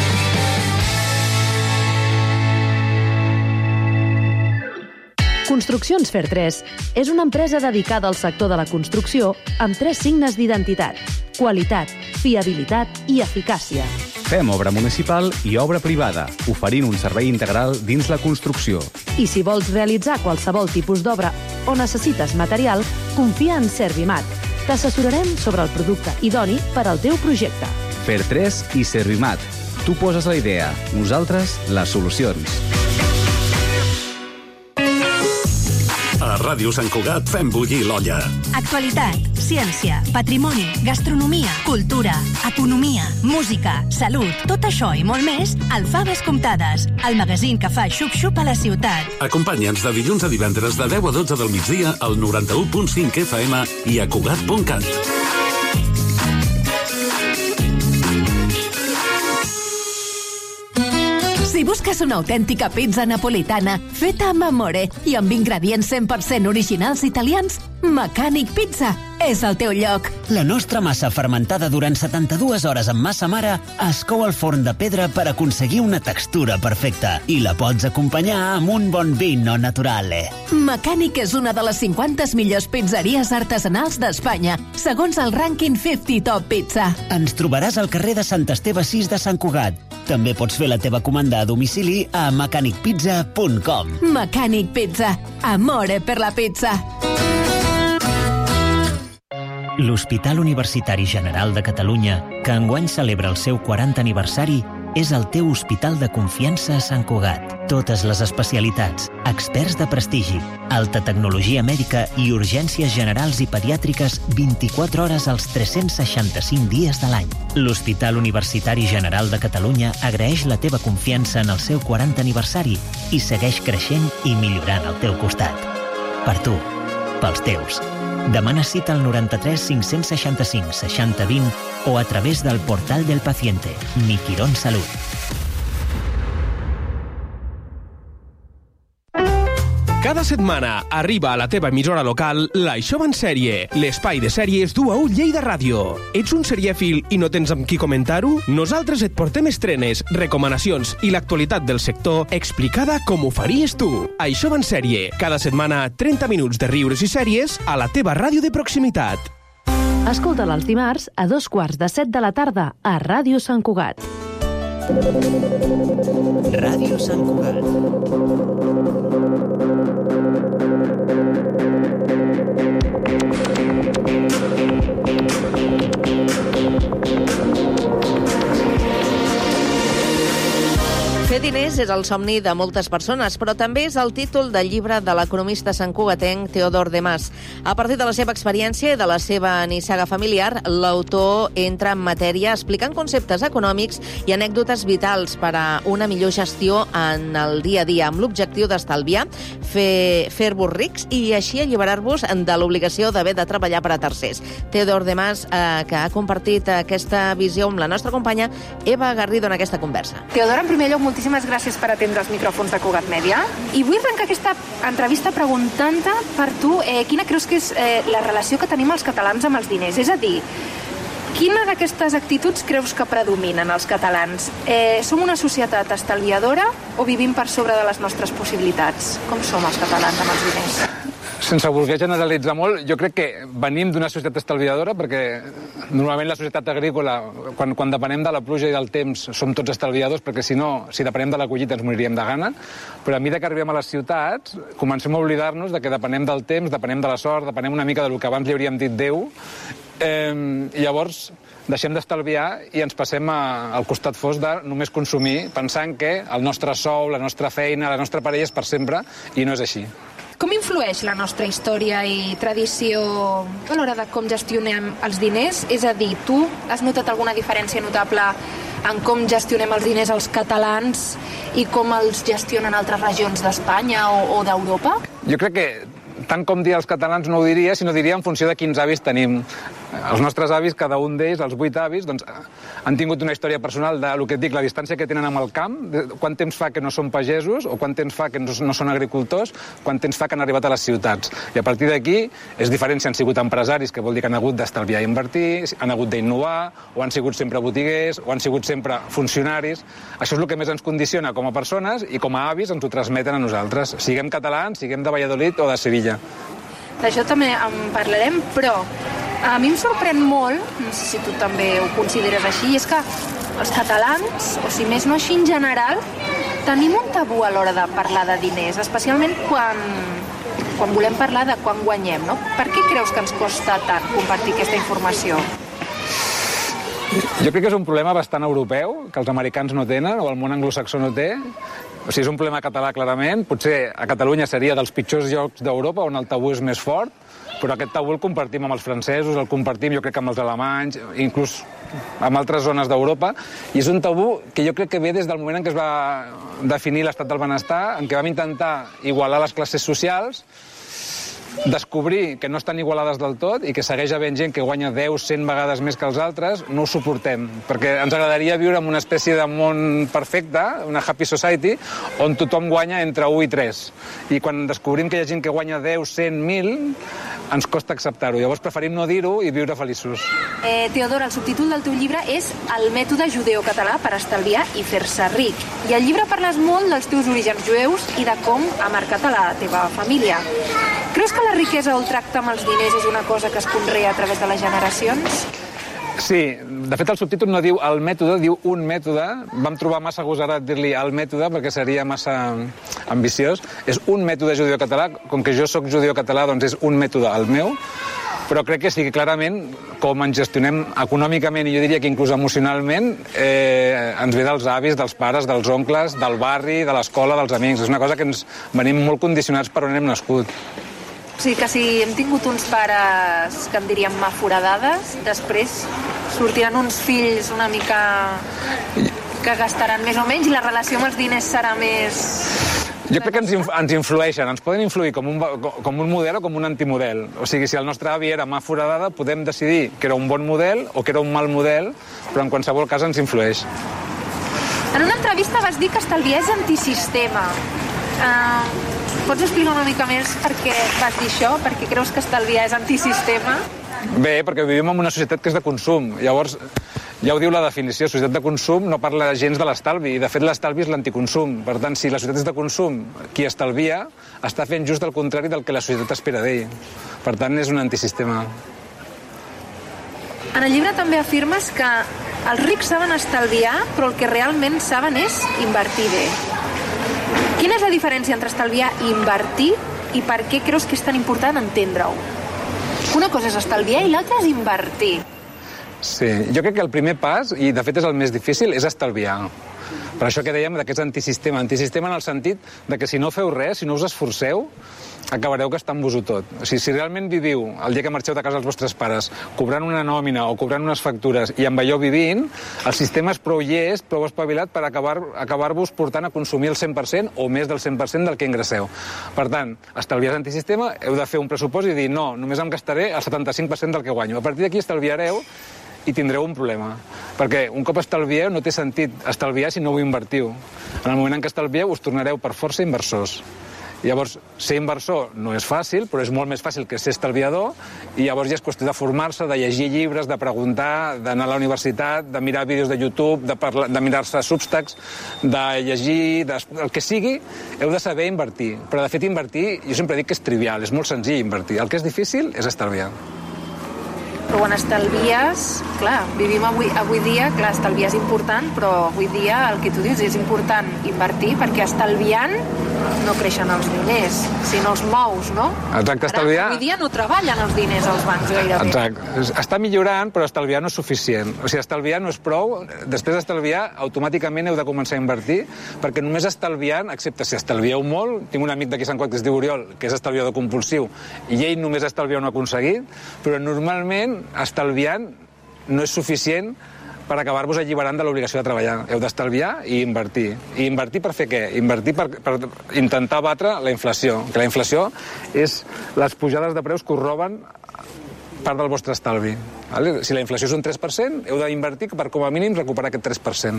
Construccions Fer3 és una empresa dedicada al sector de la construcció amb 3 signes d'identitat: qualitat, fiabilitat i eficàcia. Fem obra municipal i obra privada, oferint un servei integral dins la construcció. I si vols realitzar qualsevol tipus d'obra o necessites material, confia en Servimat. T'assessorarem sobre el producte idoni per al teu projecte. Fer3 i Servimat. Tu poses la idea, nosaltres les solucions. A Ràdio Sant Cugat fem bullir l'olla. Actualitat, ciència, patrimoni, gastronomia, cultura, economia, música, salut, tot això i molt més al Faves Comptades, el magazín que fa xup-xup a la ciutat. Acompanya'ns de dilluns a divendres de 10 a 12 del migdia al 91.5 FM i a Cugat.cat. Si busques una autèntica pizza napolitana feta amb amore i amb ingredients 100% originals italians, Mecànic Pizza és el teu lloc. La nostra massa fermentada durant 72 hores amb massa mare es cou al forn de pedra per aconseguir una textura perfecta i la pots acompanyar amb un bon vino naturale. Mecànic és una de les 50 millors pizzeries artesanals d'Espanya, segons el rànquing 50 Top Pizza. Ens trobaràs al carrer de Sant Esteve 6 de Sant Cugat. També pots fer la teva comanda a domicili a mecanicpizza.com. Mecànic Pizza. Amore per la pizza. L'Hospital Universitari General de Catalunya, que enguany celebra el seu 40 aniversari, és el teu hospital de confiança a Sant Cugat. Totes les especialitats, experts de prestigi, alta tecnologia mèdica i urgències generals i pediàtriques 24 hores als 365 dies de l'any. L'Hospital Universitari General de Catalunya agraeix la teva confiança en el seu 40 aniversari i segueix creixent i millorant al teu costat. Per tu, pels teus. Demana cita al 93 565 60 20 o a través del portal del paciente. Mi Quirón Salud. Cada setmana arriba a la teva emissora local l'Això va en sèrie, l'espai de sèries du a U Lleida Ràdio. Ets un serièfil i no tens amb qui comentar-ho? Nosaltres et portem estrenes, recomanacions i l'actualitat del sector explicada com ho faries tu. Això va en sèrie, cada setmana 30 minuts de riures i sèries a la teva ràdio de proximitat. Escolta-la els dimarts a 7:15 de la tarda a Ràdio Sant Cugat. Ràdio Sant Cugat. Fer diners és el somni de moltes persones, però també és el títol del llibre de l'economista santcugatenc Teodor Demàs. A partir de la seva experiència i de la seva nissaga familiar, l'autor entra en matèria explicant conceptes econòmics i anècdotes vitals per a una millor gestió en el dia a dia, amb l'objectiu d'estalviar, fer-vos rics i així alliberar-vos de l'obligació d'haver de treballar per a tercers. Teodor Demàs, que ha compartit aquesta visió amb la nostra companya Eva Garrido en aquesta conversa. Teodor, en primer lloc, moltíssimes gràcies per atendre els micròfons de Cugat Mèdia. I vull arrencar aquesta entrevista preguntant-te per tu quina creus que és la relació que tenim els catalans amb els diners. És a dir, quina d'aquestes actituds creus que predominen els catalans? Som una societat estalviadora o vivim per sobre de les nostres possibilitats? Com som els catalans amb els diners? Sense voler generalitzar molt, jo crec que venim d'una societat estalviadora perquè normalment la societat agrícola, quan depenem de la pluja i del temps, som tots estalviadors perquè si no, si depenem de la collita ens moriríem de gana, però a mesura que arribem a les ciutats comencem a oblidar-nos de que depenem del temps, depenem de la sort, depenem una mica del que abans li hauríem dit Déu, i llavors deixem d'estalviar i ens passem al costat fosc de només consumir, pensant que el nostre sou, la nostra feina, la nostra parella és per sempre, i no és així. Com influeix la nostra història i tradició a l'hora de com gestionem els diners? És a dir, tu has notat alguna diferència notable en com gestionem els diners els catalans i com els gestionen altres regions d'Espanya o d'Europa? Jo crec que tant com dir els catalans no ho diria, sinó diria en funció de quins avis tenim. Els nostres avis, cada un d'ells, els 8 avis, doncs, han tingut una història personal de, el que et dic, la distància que tenen amb el camp, quant temps fa que no són pagesos, o quant temps fa que no són agricultors, quant temps fa que han arribat a les ciutats. I a partir d'aquí és diferent si han sigut empresaris, que vol dir que han hagut d'estalviar i invertir, han hagut d'innovar, o han sigut sempre botiguers, o han sigut sempre funcionaris. Això és el que més ens condiciona com a persones i com a avis ens ho transmeten a nosaltres. Siguem catalans, siguem de Valladolid o de Sevilla. D'això també en parlarem, però a mi em sorprèn molt, no sé si tu també ho consideres així, és que els catalans, o si més no així en general, tenim un tabú a l'hora de parlar de diners, especialment quan volem parlar de quan guanyem, no? Per què creus que ens costa tant compartir aquesta informació? Jo crec que és un problema bastant europeu, que els americans no tenen, o el món anglosaxó no té. O sigui, és un problema català, clarament. Potser a Catalunya seria dels pitjors llocs d'Europa on el tabú és més fort, però aquest tabú el compartim amb els francesos, el compartim jo crec amb els alemanys, inclús amb altres zones d'Europa, i és un tabú que jo crec que ve des del moment en què es va definir l'estat del benestar, en què vam intentar igualar les classes socials, descobrir que no estan igualades del tot i que segueix havent gent que guanya 10-100 vegades més que els altres, no ho suportem, perquè ens agradaria viure en una espècie de món perfecte, una happy society, on tothom guanya entre 1 i 3. I quan descobrim que hi ha gent que guanya 10, 100, 1.000, ens costa acceptar-ho. Llavors preferim no dir-ho i viure feliços. Teodora, el subtítol del teu llibre és El mètode judeocatalà per estalviar i fer-se ric. I al llibre parles molt dels teus orígens jueus i de com ha marcat a la teva família. Creus que la riquesa o el tracte amb els diners és una cosa que es conrea a través de les generacions? Sí, de fet el subtítol no diu el mètode, diu un mètode. Vam trobar massa agosarat dir-li el mètode perquè seria massa ambiciós. És un mètode judeocatalà, com que jo sóc judeocatalà, doncs és un mètode el meu, però crec que sí que clarament com ens gestionem econòmicament i jo diria que inclús emocionalment ens ve dels avis, dels pares, dels oncles, del barri, de l'escola, dels amics. És una cosa que ens venim molt condicionats per on hem nascut. O sigui que si hem tingut uns pares que en diríem maforadades, després sortiran uns fills una mica que gastaran més o menys i la relació amb els diners serà més... Jo crec que ens influeixen, ens poden influir com un model o com un antimodel. O sigui, si el nostre avi era mà foradada, podem decidir que era un bon model o que era un mal model, però en qualsevol cas ens influeix. En una entrevista vas dir que estalviar és antisistema. Pots explicar una mica més per què vas dir això? Per què creus que estalviar és antisistema? Bé, perquè vivim en una societat que és de consum. Llavors, ja ho diu la definició, societat de consum no parla gens de l'estalvi, i de fet l'estalvi és l'anticonsum. Per tant, si la societat és de consum, qui estalvia està fent just el contrari del que la societat espera d'ell. Per tant, és un antisistema. En el llibre també afirmes que els rics saben estalviar, però el que realment saben és invertir bé. Quina és la diferència entre estalviar i invertir i per què creus que és tan important entendre-ho? Una cosa és estalviar i l'altra és invertir. Sí, jo crec que el primer pas, i de fet és el més difícil, és estalviar. Per això que dèiem que és antisistema. Antisistema en el sentit de que si no feu res, si no us esforceu, acabareu gastant-vos-ho tot. O sigui, si realment viviu el dia que marxeu de casa dels vostres pares cobrant una nòmina o cobrant unes factures i amb allò vivint, el sistema és prou llest, prou espavilat per acabar-vos portant a consumir el 100% o més del 100% del que ingresseu. Per tant, estalviar és antisistema, heu de fer un pressupost i dir no, només em gastaré el 75% del que guanyo. A partir d'aquí estalviareu i tindreu un problema. Perquè un cop estalvieu no té sentit estalviar si no ho invertiu. En el moment en què estalvieu us tornareu per força inversors. Llavors, ser inversor no és fàcil, però és molt més fàcil que ser estalviador, i llavors ja és qüestió de formar-se, de llegir llibres, de preguntar, d'anar a la universitat, de mirar vídeos de YouTube, de mirar-se Substacks, de llegir, el que sigui, heu de saber invertir. Però, de fet, invertir, jo sempre dic que és trivial, és molt senzill invertir. El que és difícil és estalviar. però quan estalvies, clar, vivim avui dia, clar, estalviar és important, però avui dia el que tu dius és important invertir, perquè estalviant no creixen els diners, sinó els mous, no? Exacte, estalviar... Avui dia no treballen els diners als bancs gairebé. Exacte. Està millorant, però estalviar no és suficient. O sigui, estalviar no és prou. Després d'estalviar, automàticament heu de començar a invertir, perquè només estalviant, excepte si estalvieu molt, tinc un amic d'aquí a Sant Cugat que es diu Oriol, que és estalviador compulsiu, i ell només estalviar no ha aconseguit, però normalment estalviant no és suficient per acabar-vos alliberant de l'obligació de treballar. Heu d'estalviar i invertir. I invertir per fer què? Invertir per intentar batre la inflació. Que la inflació és les pujades de preus que us roben part del vostre estalvi. Si la inflació és un 3%, heu d'invertir per com a mínim recuperar aquest 3%.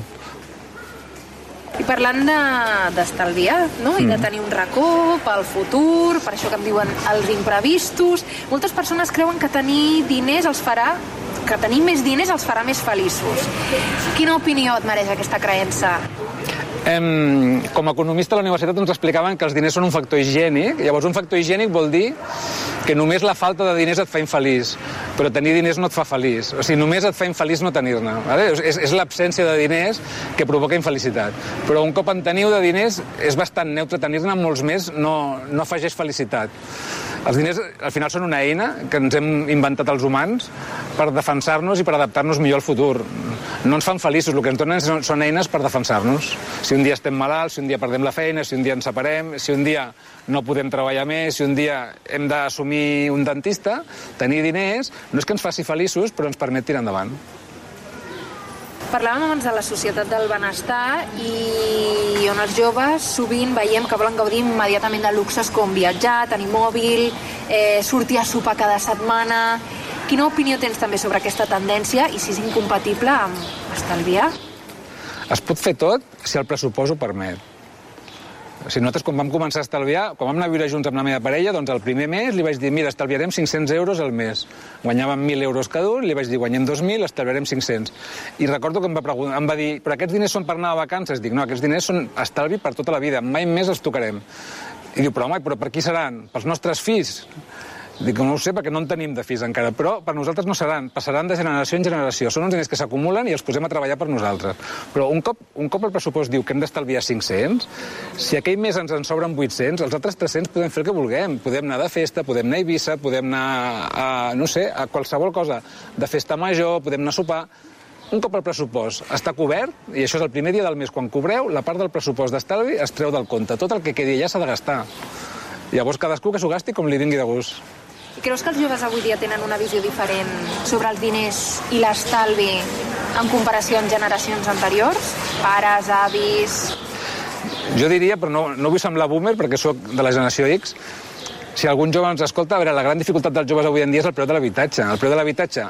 I parlant d'estalviar, no? I de tenir un racó pel futur, per això que em diuen els imprevistos, moltes persones creuen que tenir diners els farà que tenir més diners els farà més feliços. Quina opinió et mereix aquesta creença? Com a economista a la universitat ens explicaven que els diners són un factor higiènic. Llavors, un factor higiènic vol dir que només la falta de diners et fa infeliç, però tenir diners no et fa feliç. O sigui, només et fa infeliç no tenir-ne. Vale? És l'absència de diners que provoca infelicitat. Però un cop en teniu de diners és bastant neutre. Tenir-ne molts més no afegeix felicitat. Els diners, al final, són una eina que ens hem inventat els humans per defensar-nos i per adaptar-nos millor al futur. No ens fan feliços, el que ens donen són eines per defensar-nos. Si un dia estem malalts, si un dia perdem la feina, si un dia ens separem, si un dia no podem treballar més, si un dia hem d'assumir un dentista, tenir diners no és que ens faci feliços, però ens permet tirar endavant. Parlàvem abans de la societat del benestar i on els joves sovint veiem que volen gaudir immediatament de luxes com viatjar, tenir mòbil, sortir a sopar cada setmana. Quina opinió tens també sobre aquesta tendència i si és incompatible amb estalviar? Es pot fer tot si el pressupost ho permet. O sigui, nosaltres, quan vam començar a estalviar, quan vam anar a viure junts amb la meva parella, doncs el primer mes li vaig dir, mira, estalviarem 500 euros al mes. Guanyàvem 1.000 euros cada un, li vaig dir, guanyem 2.000, estalviarem 500. I recordo que em va dir, però aquests diners són per anar a vacances? Dic, no, aquests diners són estalvi per tota la vida, mai més els tocarem. I diu, però home, però per qui seran? Pels nostres fills? Dic, no ho sé, perquè no en tenim de fills encara, però per nosaltres no seran, passaran de generació en generació. Són uns diners que s'acumulen i els posem a treballar per nosaltres. Però un cop el pressupost diu que hem d'estalviar 500, si aquell mes ens en sobren 800, els altres 300 podem fer el que vulguem. Podem anar de festa, podem anar a Eivissa, podem anar a qualsevol cosa, de festa major, podem anar a sopar. Un cop el pressupost està cobert, i això és el primer dia del mes quan cobreu, la part del pressupost d'estalvi es treu del compte. Tot el que quedi allà s'ha de gastar. Llavors cadascú que s'ho gasti com li vingui de gust. I creus que els joves avui dia tenen una visió diferent sobre els diners i l'estalvi en comparació amb generacions anteriors? Pares, avis... Jo diria, però no vull semblar boomer perquè sóc de la generació X, si algun jove ens escolta, a veure, la gran dificultat dels joves avui en dia és el preu de l'habitatge. El preu de l'habitatge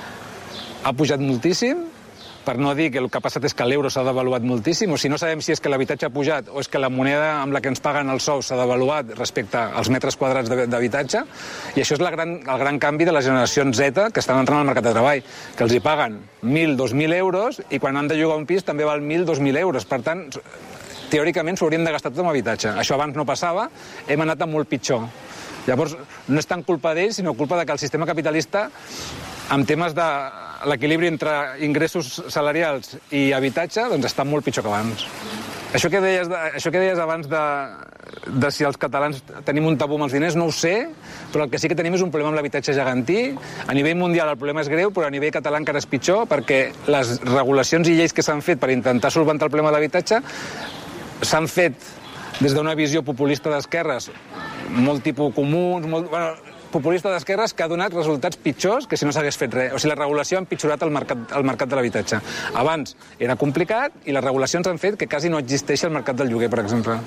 ha pujat moltíssim, per no dir que el que ha passat és que l'euro s'ha devaluat moltíssim, o si no sabem si és que l'habitatge ha pujat o és que la moneda amb la que ens paguen els sous s'ha devaluat respecte als metres quadrats d'habitatge, i això és el gran canvi de les generacions Z que estan entrant al mercat de treball, que els hi paguen 1.000, 2.000 euros i quan han de llogar un pis també val 1.000, 2.000 euros. Per tant, teòricament s'ho haurien de gastar tot en habitatge. Això abans no passava, hem anat a molt pitjor. Llavors, no és tant culpa d'ells, sinó culpa de que el sistema capitalista, en temes de l'equilibri entre ingressos salarials i habitatge, doncs està molt pitjor que abans. Això que deies abans de si els catalans tenim un tabú amb els diners, no ho sé, però el que sí que tenim és un problema amb l'habitatge gegantí. A nivell mundial el problema és greu, però a nivell català encara és pitjor, perquè les regulacions i lleis que s'han fet per intentar solventar el problema de l'habitatge s'han fet des d'una visió populista d'esquerres, molt tipus comuns, populista d'esquerres, que ha donat resultats pitjors que si no s'hagués fet res. O sigui, la regulació ha empitjorat el mercat de l'habitatge. Abans era complicat i les regulacions han fet que quasi no existeixi el mercat del lloguer, per exemple.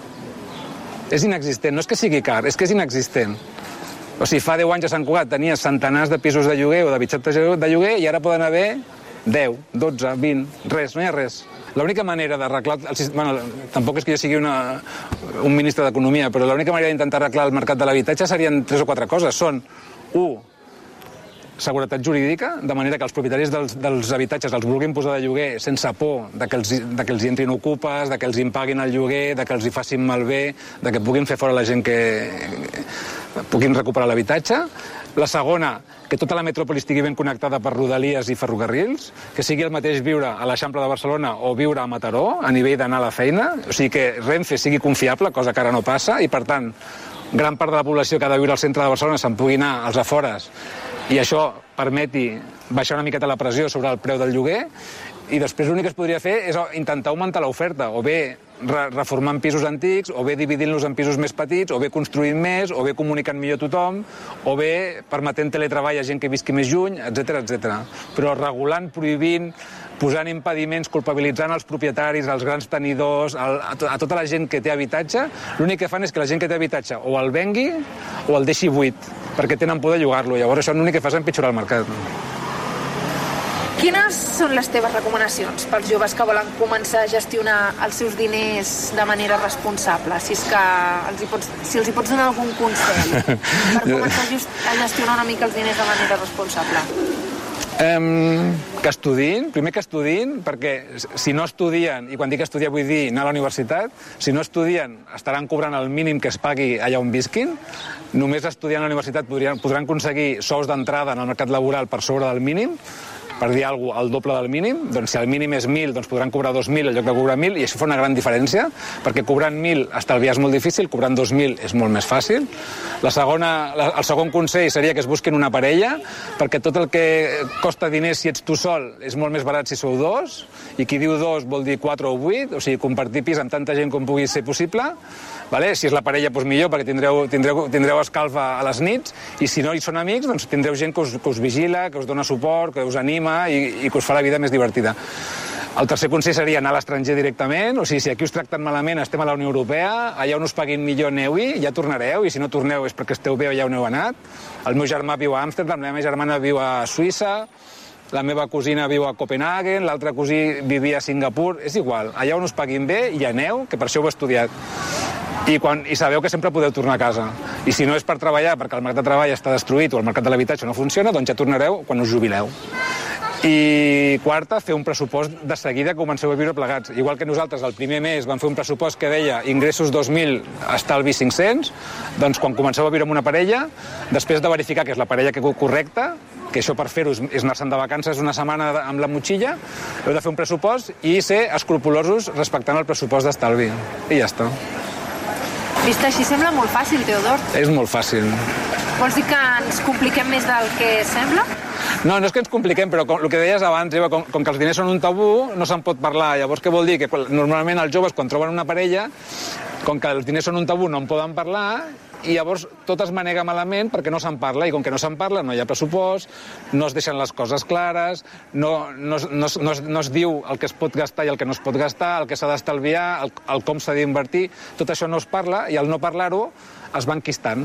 És inexistent. No és que sigui car, és que és inexistent. O sigui, fa 10 anys a Sant Cugat tenies centenars de pisos de lloguer o d'habitatges de lloguer i ara poden haver 10, 12, 20, res, no hi ha res. L'única manera d'arreglar... tampoc és que jo sigui un ministre d'Economia, però l'única manera d'intentar arreglar el mercat de l'habitatge serien 3 o 4 coses. Són, 1, seguretat jurídica, de manera que els propietaris dels habitatges els vulguin posar de lloguer sense por de que els hi entrin ocupes, de que els hi paguin el lloguer, de que els hi facin malbé, de que puguin fer fora la gent que puguin recuperar l'habitatge. La segona, que tota la metròpoli estigui ben connectada per rodalies i ferrocarrils, que sigui el mateix viure a l'Eixample de Barcelona o viure a Mataró, a nivell d'anar a la feina, o sigui que Renfe sigui confiable, cosa que ara no passa, i per tant, gran part de la població que ha de viure al centre de Barcelona se'n pugui anar als afores, i això permeti baixar una miqueta la pressió sobre el preu del lloguer. I després l'únic que es podria fer és intentar augmentar l'oferta, o bé reformant pisos antics, o bé dividint-los en pisos més petits, o bé construint més, o bé comunicant millor tothom, o bé permetent teletreball a gent que visqui més lluny, etc etc. Però regulant, prohibint, posant impediments, culpabilitzant els propietaris, els grans tenidors, a tota la gent que té habitatge, l'únic que fan és que la gent que té habitatge o el vengui o el deixi buit, perquè tenen poder llogar-lo. Llavors això l'únic que fa és empitjorar el mercat. Quines són les teves recomanacions pels joves que volen començar a gestionar els seus diners de manera responsable? Si és que els hi pots donar algun consell per començar a gestionar una mica els diners de manera responsable. Que estudiïn, primer que estudiïn, perquè si no estudien, i quan dic estudiar vull dir anar a la universitat, si no estudien estaran cobrant el mínim que es pagui allà on visquin. Només estudiant a la universitat podran aconseguir sous d'entrada en el mercat laboral per sobre del mínim, per dir alguna cosa, el doble del mínim. Doncs si el mínim és 1.000, doncs podran cobrar 2.000 en lloc de cobrar 1.000, i això fa una gran diferència, perquè cobrant 1.000 estalviar és molt difícil, cobrant 2.000 és molt més fàcil. El segon consell seria que es busquin una parella, perquè tot el que costa diners si ets tu sol és molt més barat si sou dos, i qui diu dos vol dir 4 o 8, o sigui, compartir pis amb tanta gent com pugui ser possible. Vale? Si és la parella, doncs millor, perquè tindreu escalfa a les nits, i si no hi són amics, doncs tindreu gent que us vigila, que us dona suport, que us anima i que us fa la vida més divertida. El tercer consell seria anar a l'estranger directament, o sigui, si aquí us tracten malament, estem a la Unió Europea, allà on us paguin millor aneu-hi, ja tornareu, i si no torneu és perquè esteu bé allà on heu anat. El meu germà viu a Amsterdam, la meva germana viu a Suïssa, la meva cosina viu a Copenhagen, l'altre cosí vivia a Singapur, és igual, allà on us paguin bé hi aneu, que per això ho he estudiat. I sabeu que sempre podeu tornar a casa. I si no és per treballar, perquè el mercat de treball està destruït o el mercat de l'habitatge no funciona, doncs ja tornareu quan us jubileu. I quarta, fer un pressupost de seguida que comenceu a viure plegats. Igual que nosaltres el primer mes vam fer un pressupost que deia ingressos 2.000, estalvi 500, doncs quan comenceu a viure amb una parella, després de verificar que és la parella correcta, que això per fer-ho és anar-se'n de vacances una setmana amb la motxilla, heu de fer un pressupost i ser escrupulosos respectant el pressupost d'estalvi. I ja està. Vist així sembla molt fàcil, Teodor. És molt fàcil. Vols dir que ens compliquem més del que sembla? No és que ens compliquem, però el que deies abans, Eva, com que els diners són un tabú, no se'n pot parlar. Llavors, què vol dir? Que normalment els joves, quan troben una parella, com que els diners són un tabú, no en poden parlar, i llavors tot es manega malament perquè no se'n parla, i com que no se'n parla no hi ha pressupost, no es deixen les coses clares, no es diu el que es pot gastar i el que no es pot gastar, el que s'ha d'estalviar, el com s'ha d'invertir, tot això no es parla, i al no parlar-ho es va enquistant.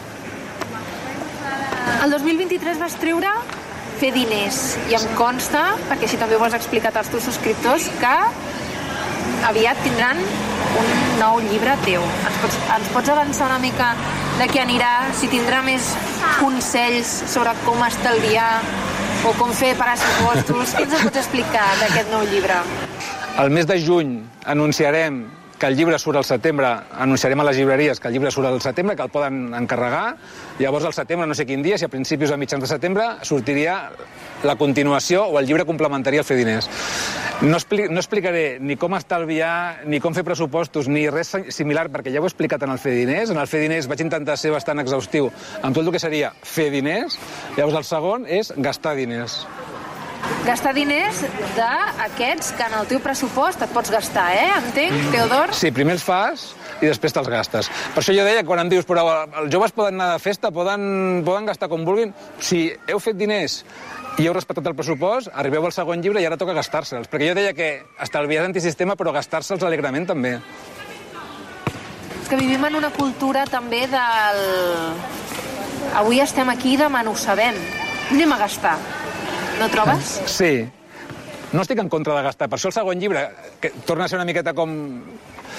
El 2023 vas treure Fer diners, i em consta, perquè així també ho has explicat als teus subscriptors, que aviat tindran un nou llibre teu. Ens pots avançar una mica de què anirà, si tindrà més consells sobre com estalviar o com fer pressupostos? Què ens pots explicar d'aquest nou llibre? El mes de juny anunciarem que el llibre surt al setembre, anunciarem a les llibreries que el llibre surt al setembre, que el poden encarregar. Llavors al setembre, no sé quin dia, si a principis o a mitjans de setembre, sortiria la continuació o el llibre complementari al Fer diners. No explicaré ni com estalviar, ni com fer pressupostos, ni res similar, perquè ja ho he explicat en el Fer diners. En el Fer diners vaig intentar ser bastant exhaustiu amb tot el que seria fer diners. Llavors el segon és gastar diners. Gastar diners d'aquests que en el teu pressupost et pots gastar, entenc, Teodor? Sí, primer els fas i després te'ls gastes. Per això jo deia, quan em dius, però els joves poden anar de festa, poden gastar com vulguin. Si heu fet diners i heu respectat el pressupost, arribeu al segon llibre i ara toca gastar-se'ls. Perquè jo deia que estalviar és antisistema, però gastar-se'ls alegrement també. És que vivim en una cultura també del... Avui estem aquí, demà no ho sabem. Anem a gastar. No trobes? Sí. No estic en contra de gastar. Per això el segon llibre, que torna a ser una miqueta com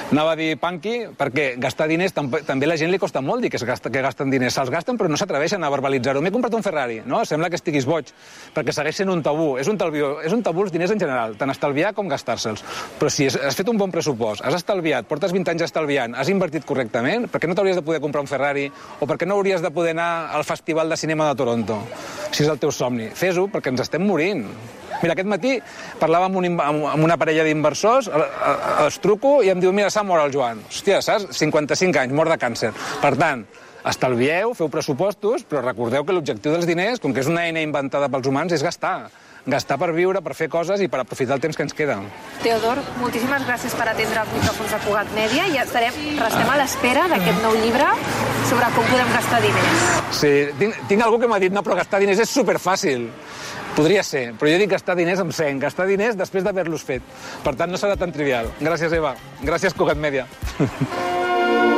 Anava a dir punky, perquè gastar diners també a la gent li costa molt dir que gasten diners. Se'ls gasten, però no s'atreveixen a verbalitzar-ho. M'he comprat un Ferrari, no? Sembla que estiguis boig, perquè segueix sent un tabú. És un tabú els diners en general, tant estalviar com gastar-se'ls. Però si has fet un bon pressupost, has estalviat, portes 20 anys estalviant, has invertit correctament, per què no t'hauries de poder comprar un Ferrari o per què no hauries de poder anar al Festival de Cinema de Toronto, si és el teu somni? Fes-ho, perquè ens estem morint. Mira, aquest matí parlava amb una parella d'inversors, els truco i em diu, mira, s'ha mort el Joan. Hòstia, saps? 55 anys, mort de càncer. Per tant, estalvieu, feu pressupostos, però recordeu que l'objectiu dels diners, com que és una eina inventada pels humans, és gastar. Gastar per viure, per fer coses i per aprofitar el temps que ens queda. Teodor, moltíssimes gràcies per atendre els micròfons de Cugat Mèdia i restem a l'espera d'aquest nou llibre sobre com podem gastar diners. Sí, tinc algú que m'ha dit, no, però gastar diners és superfàcil. Podria ser, però jo dic gastar diners amb seny, gastar diners després d'haver-los fet. Per tant, no serà tan trivial. Gràcies, Eva. Gràcies, Cugat Mèdia.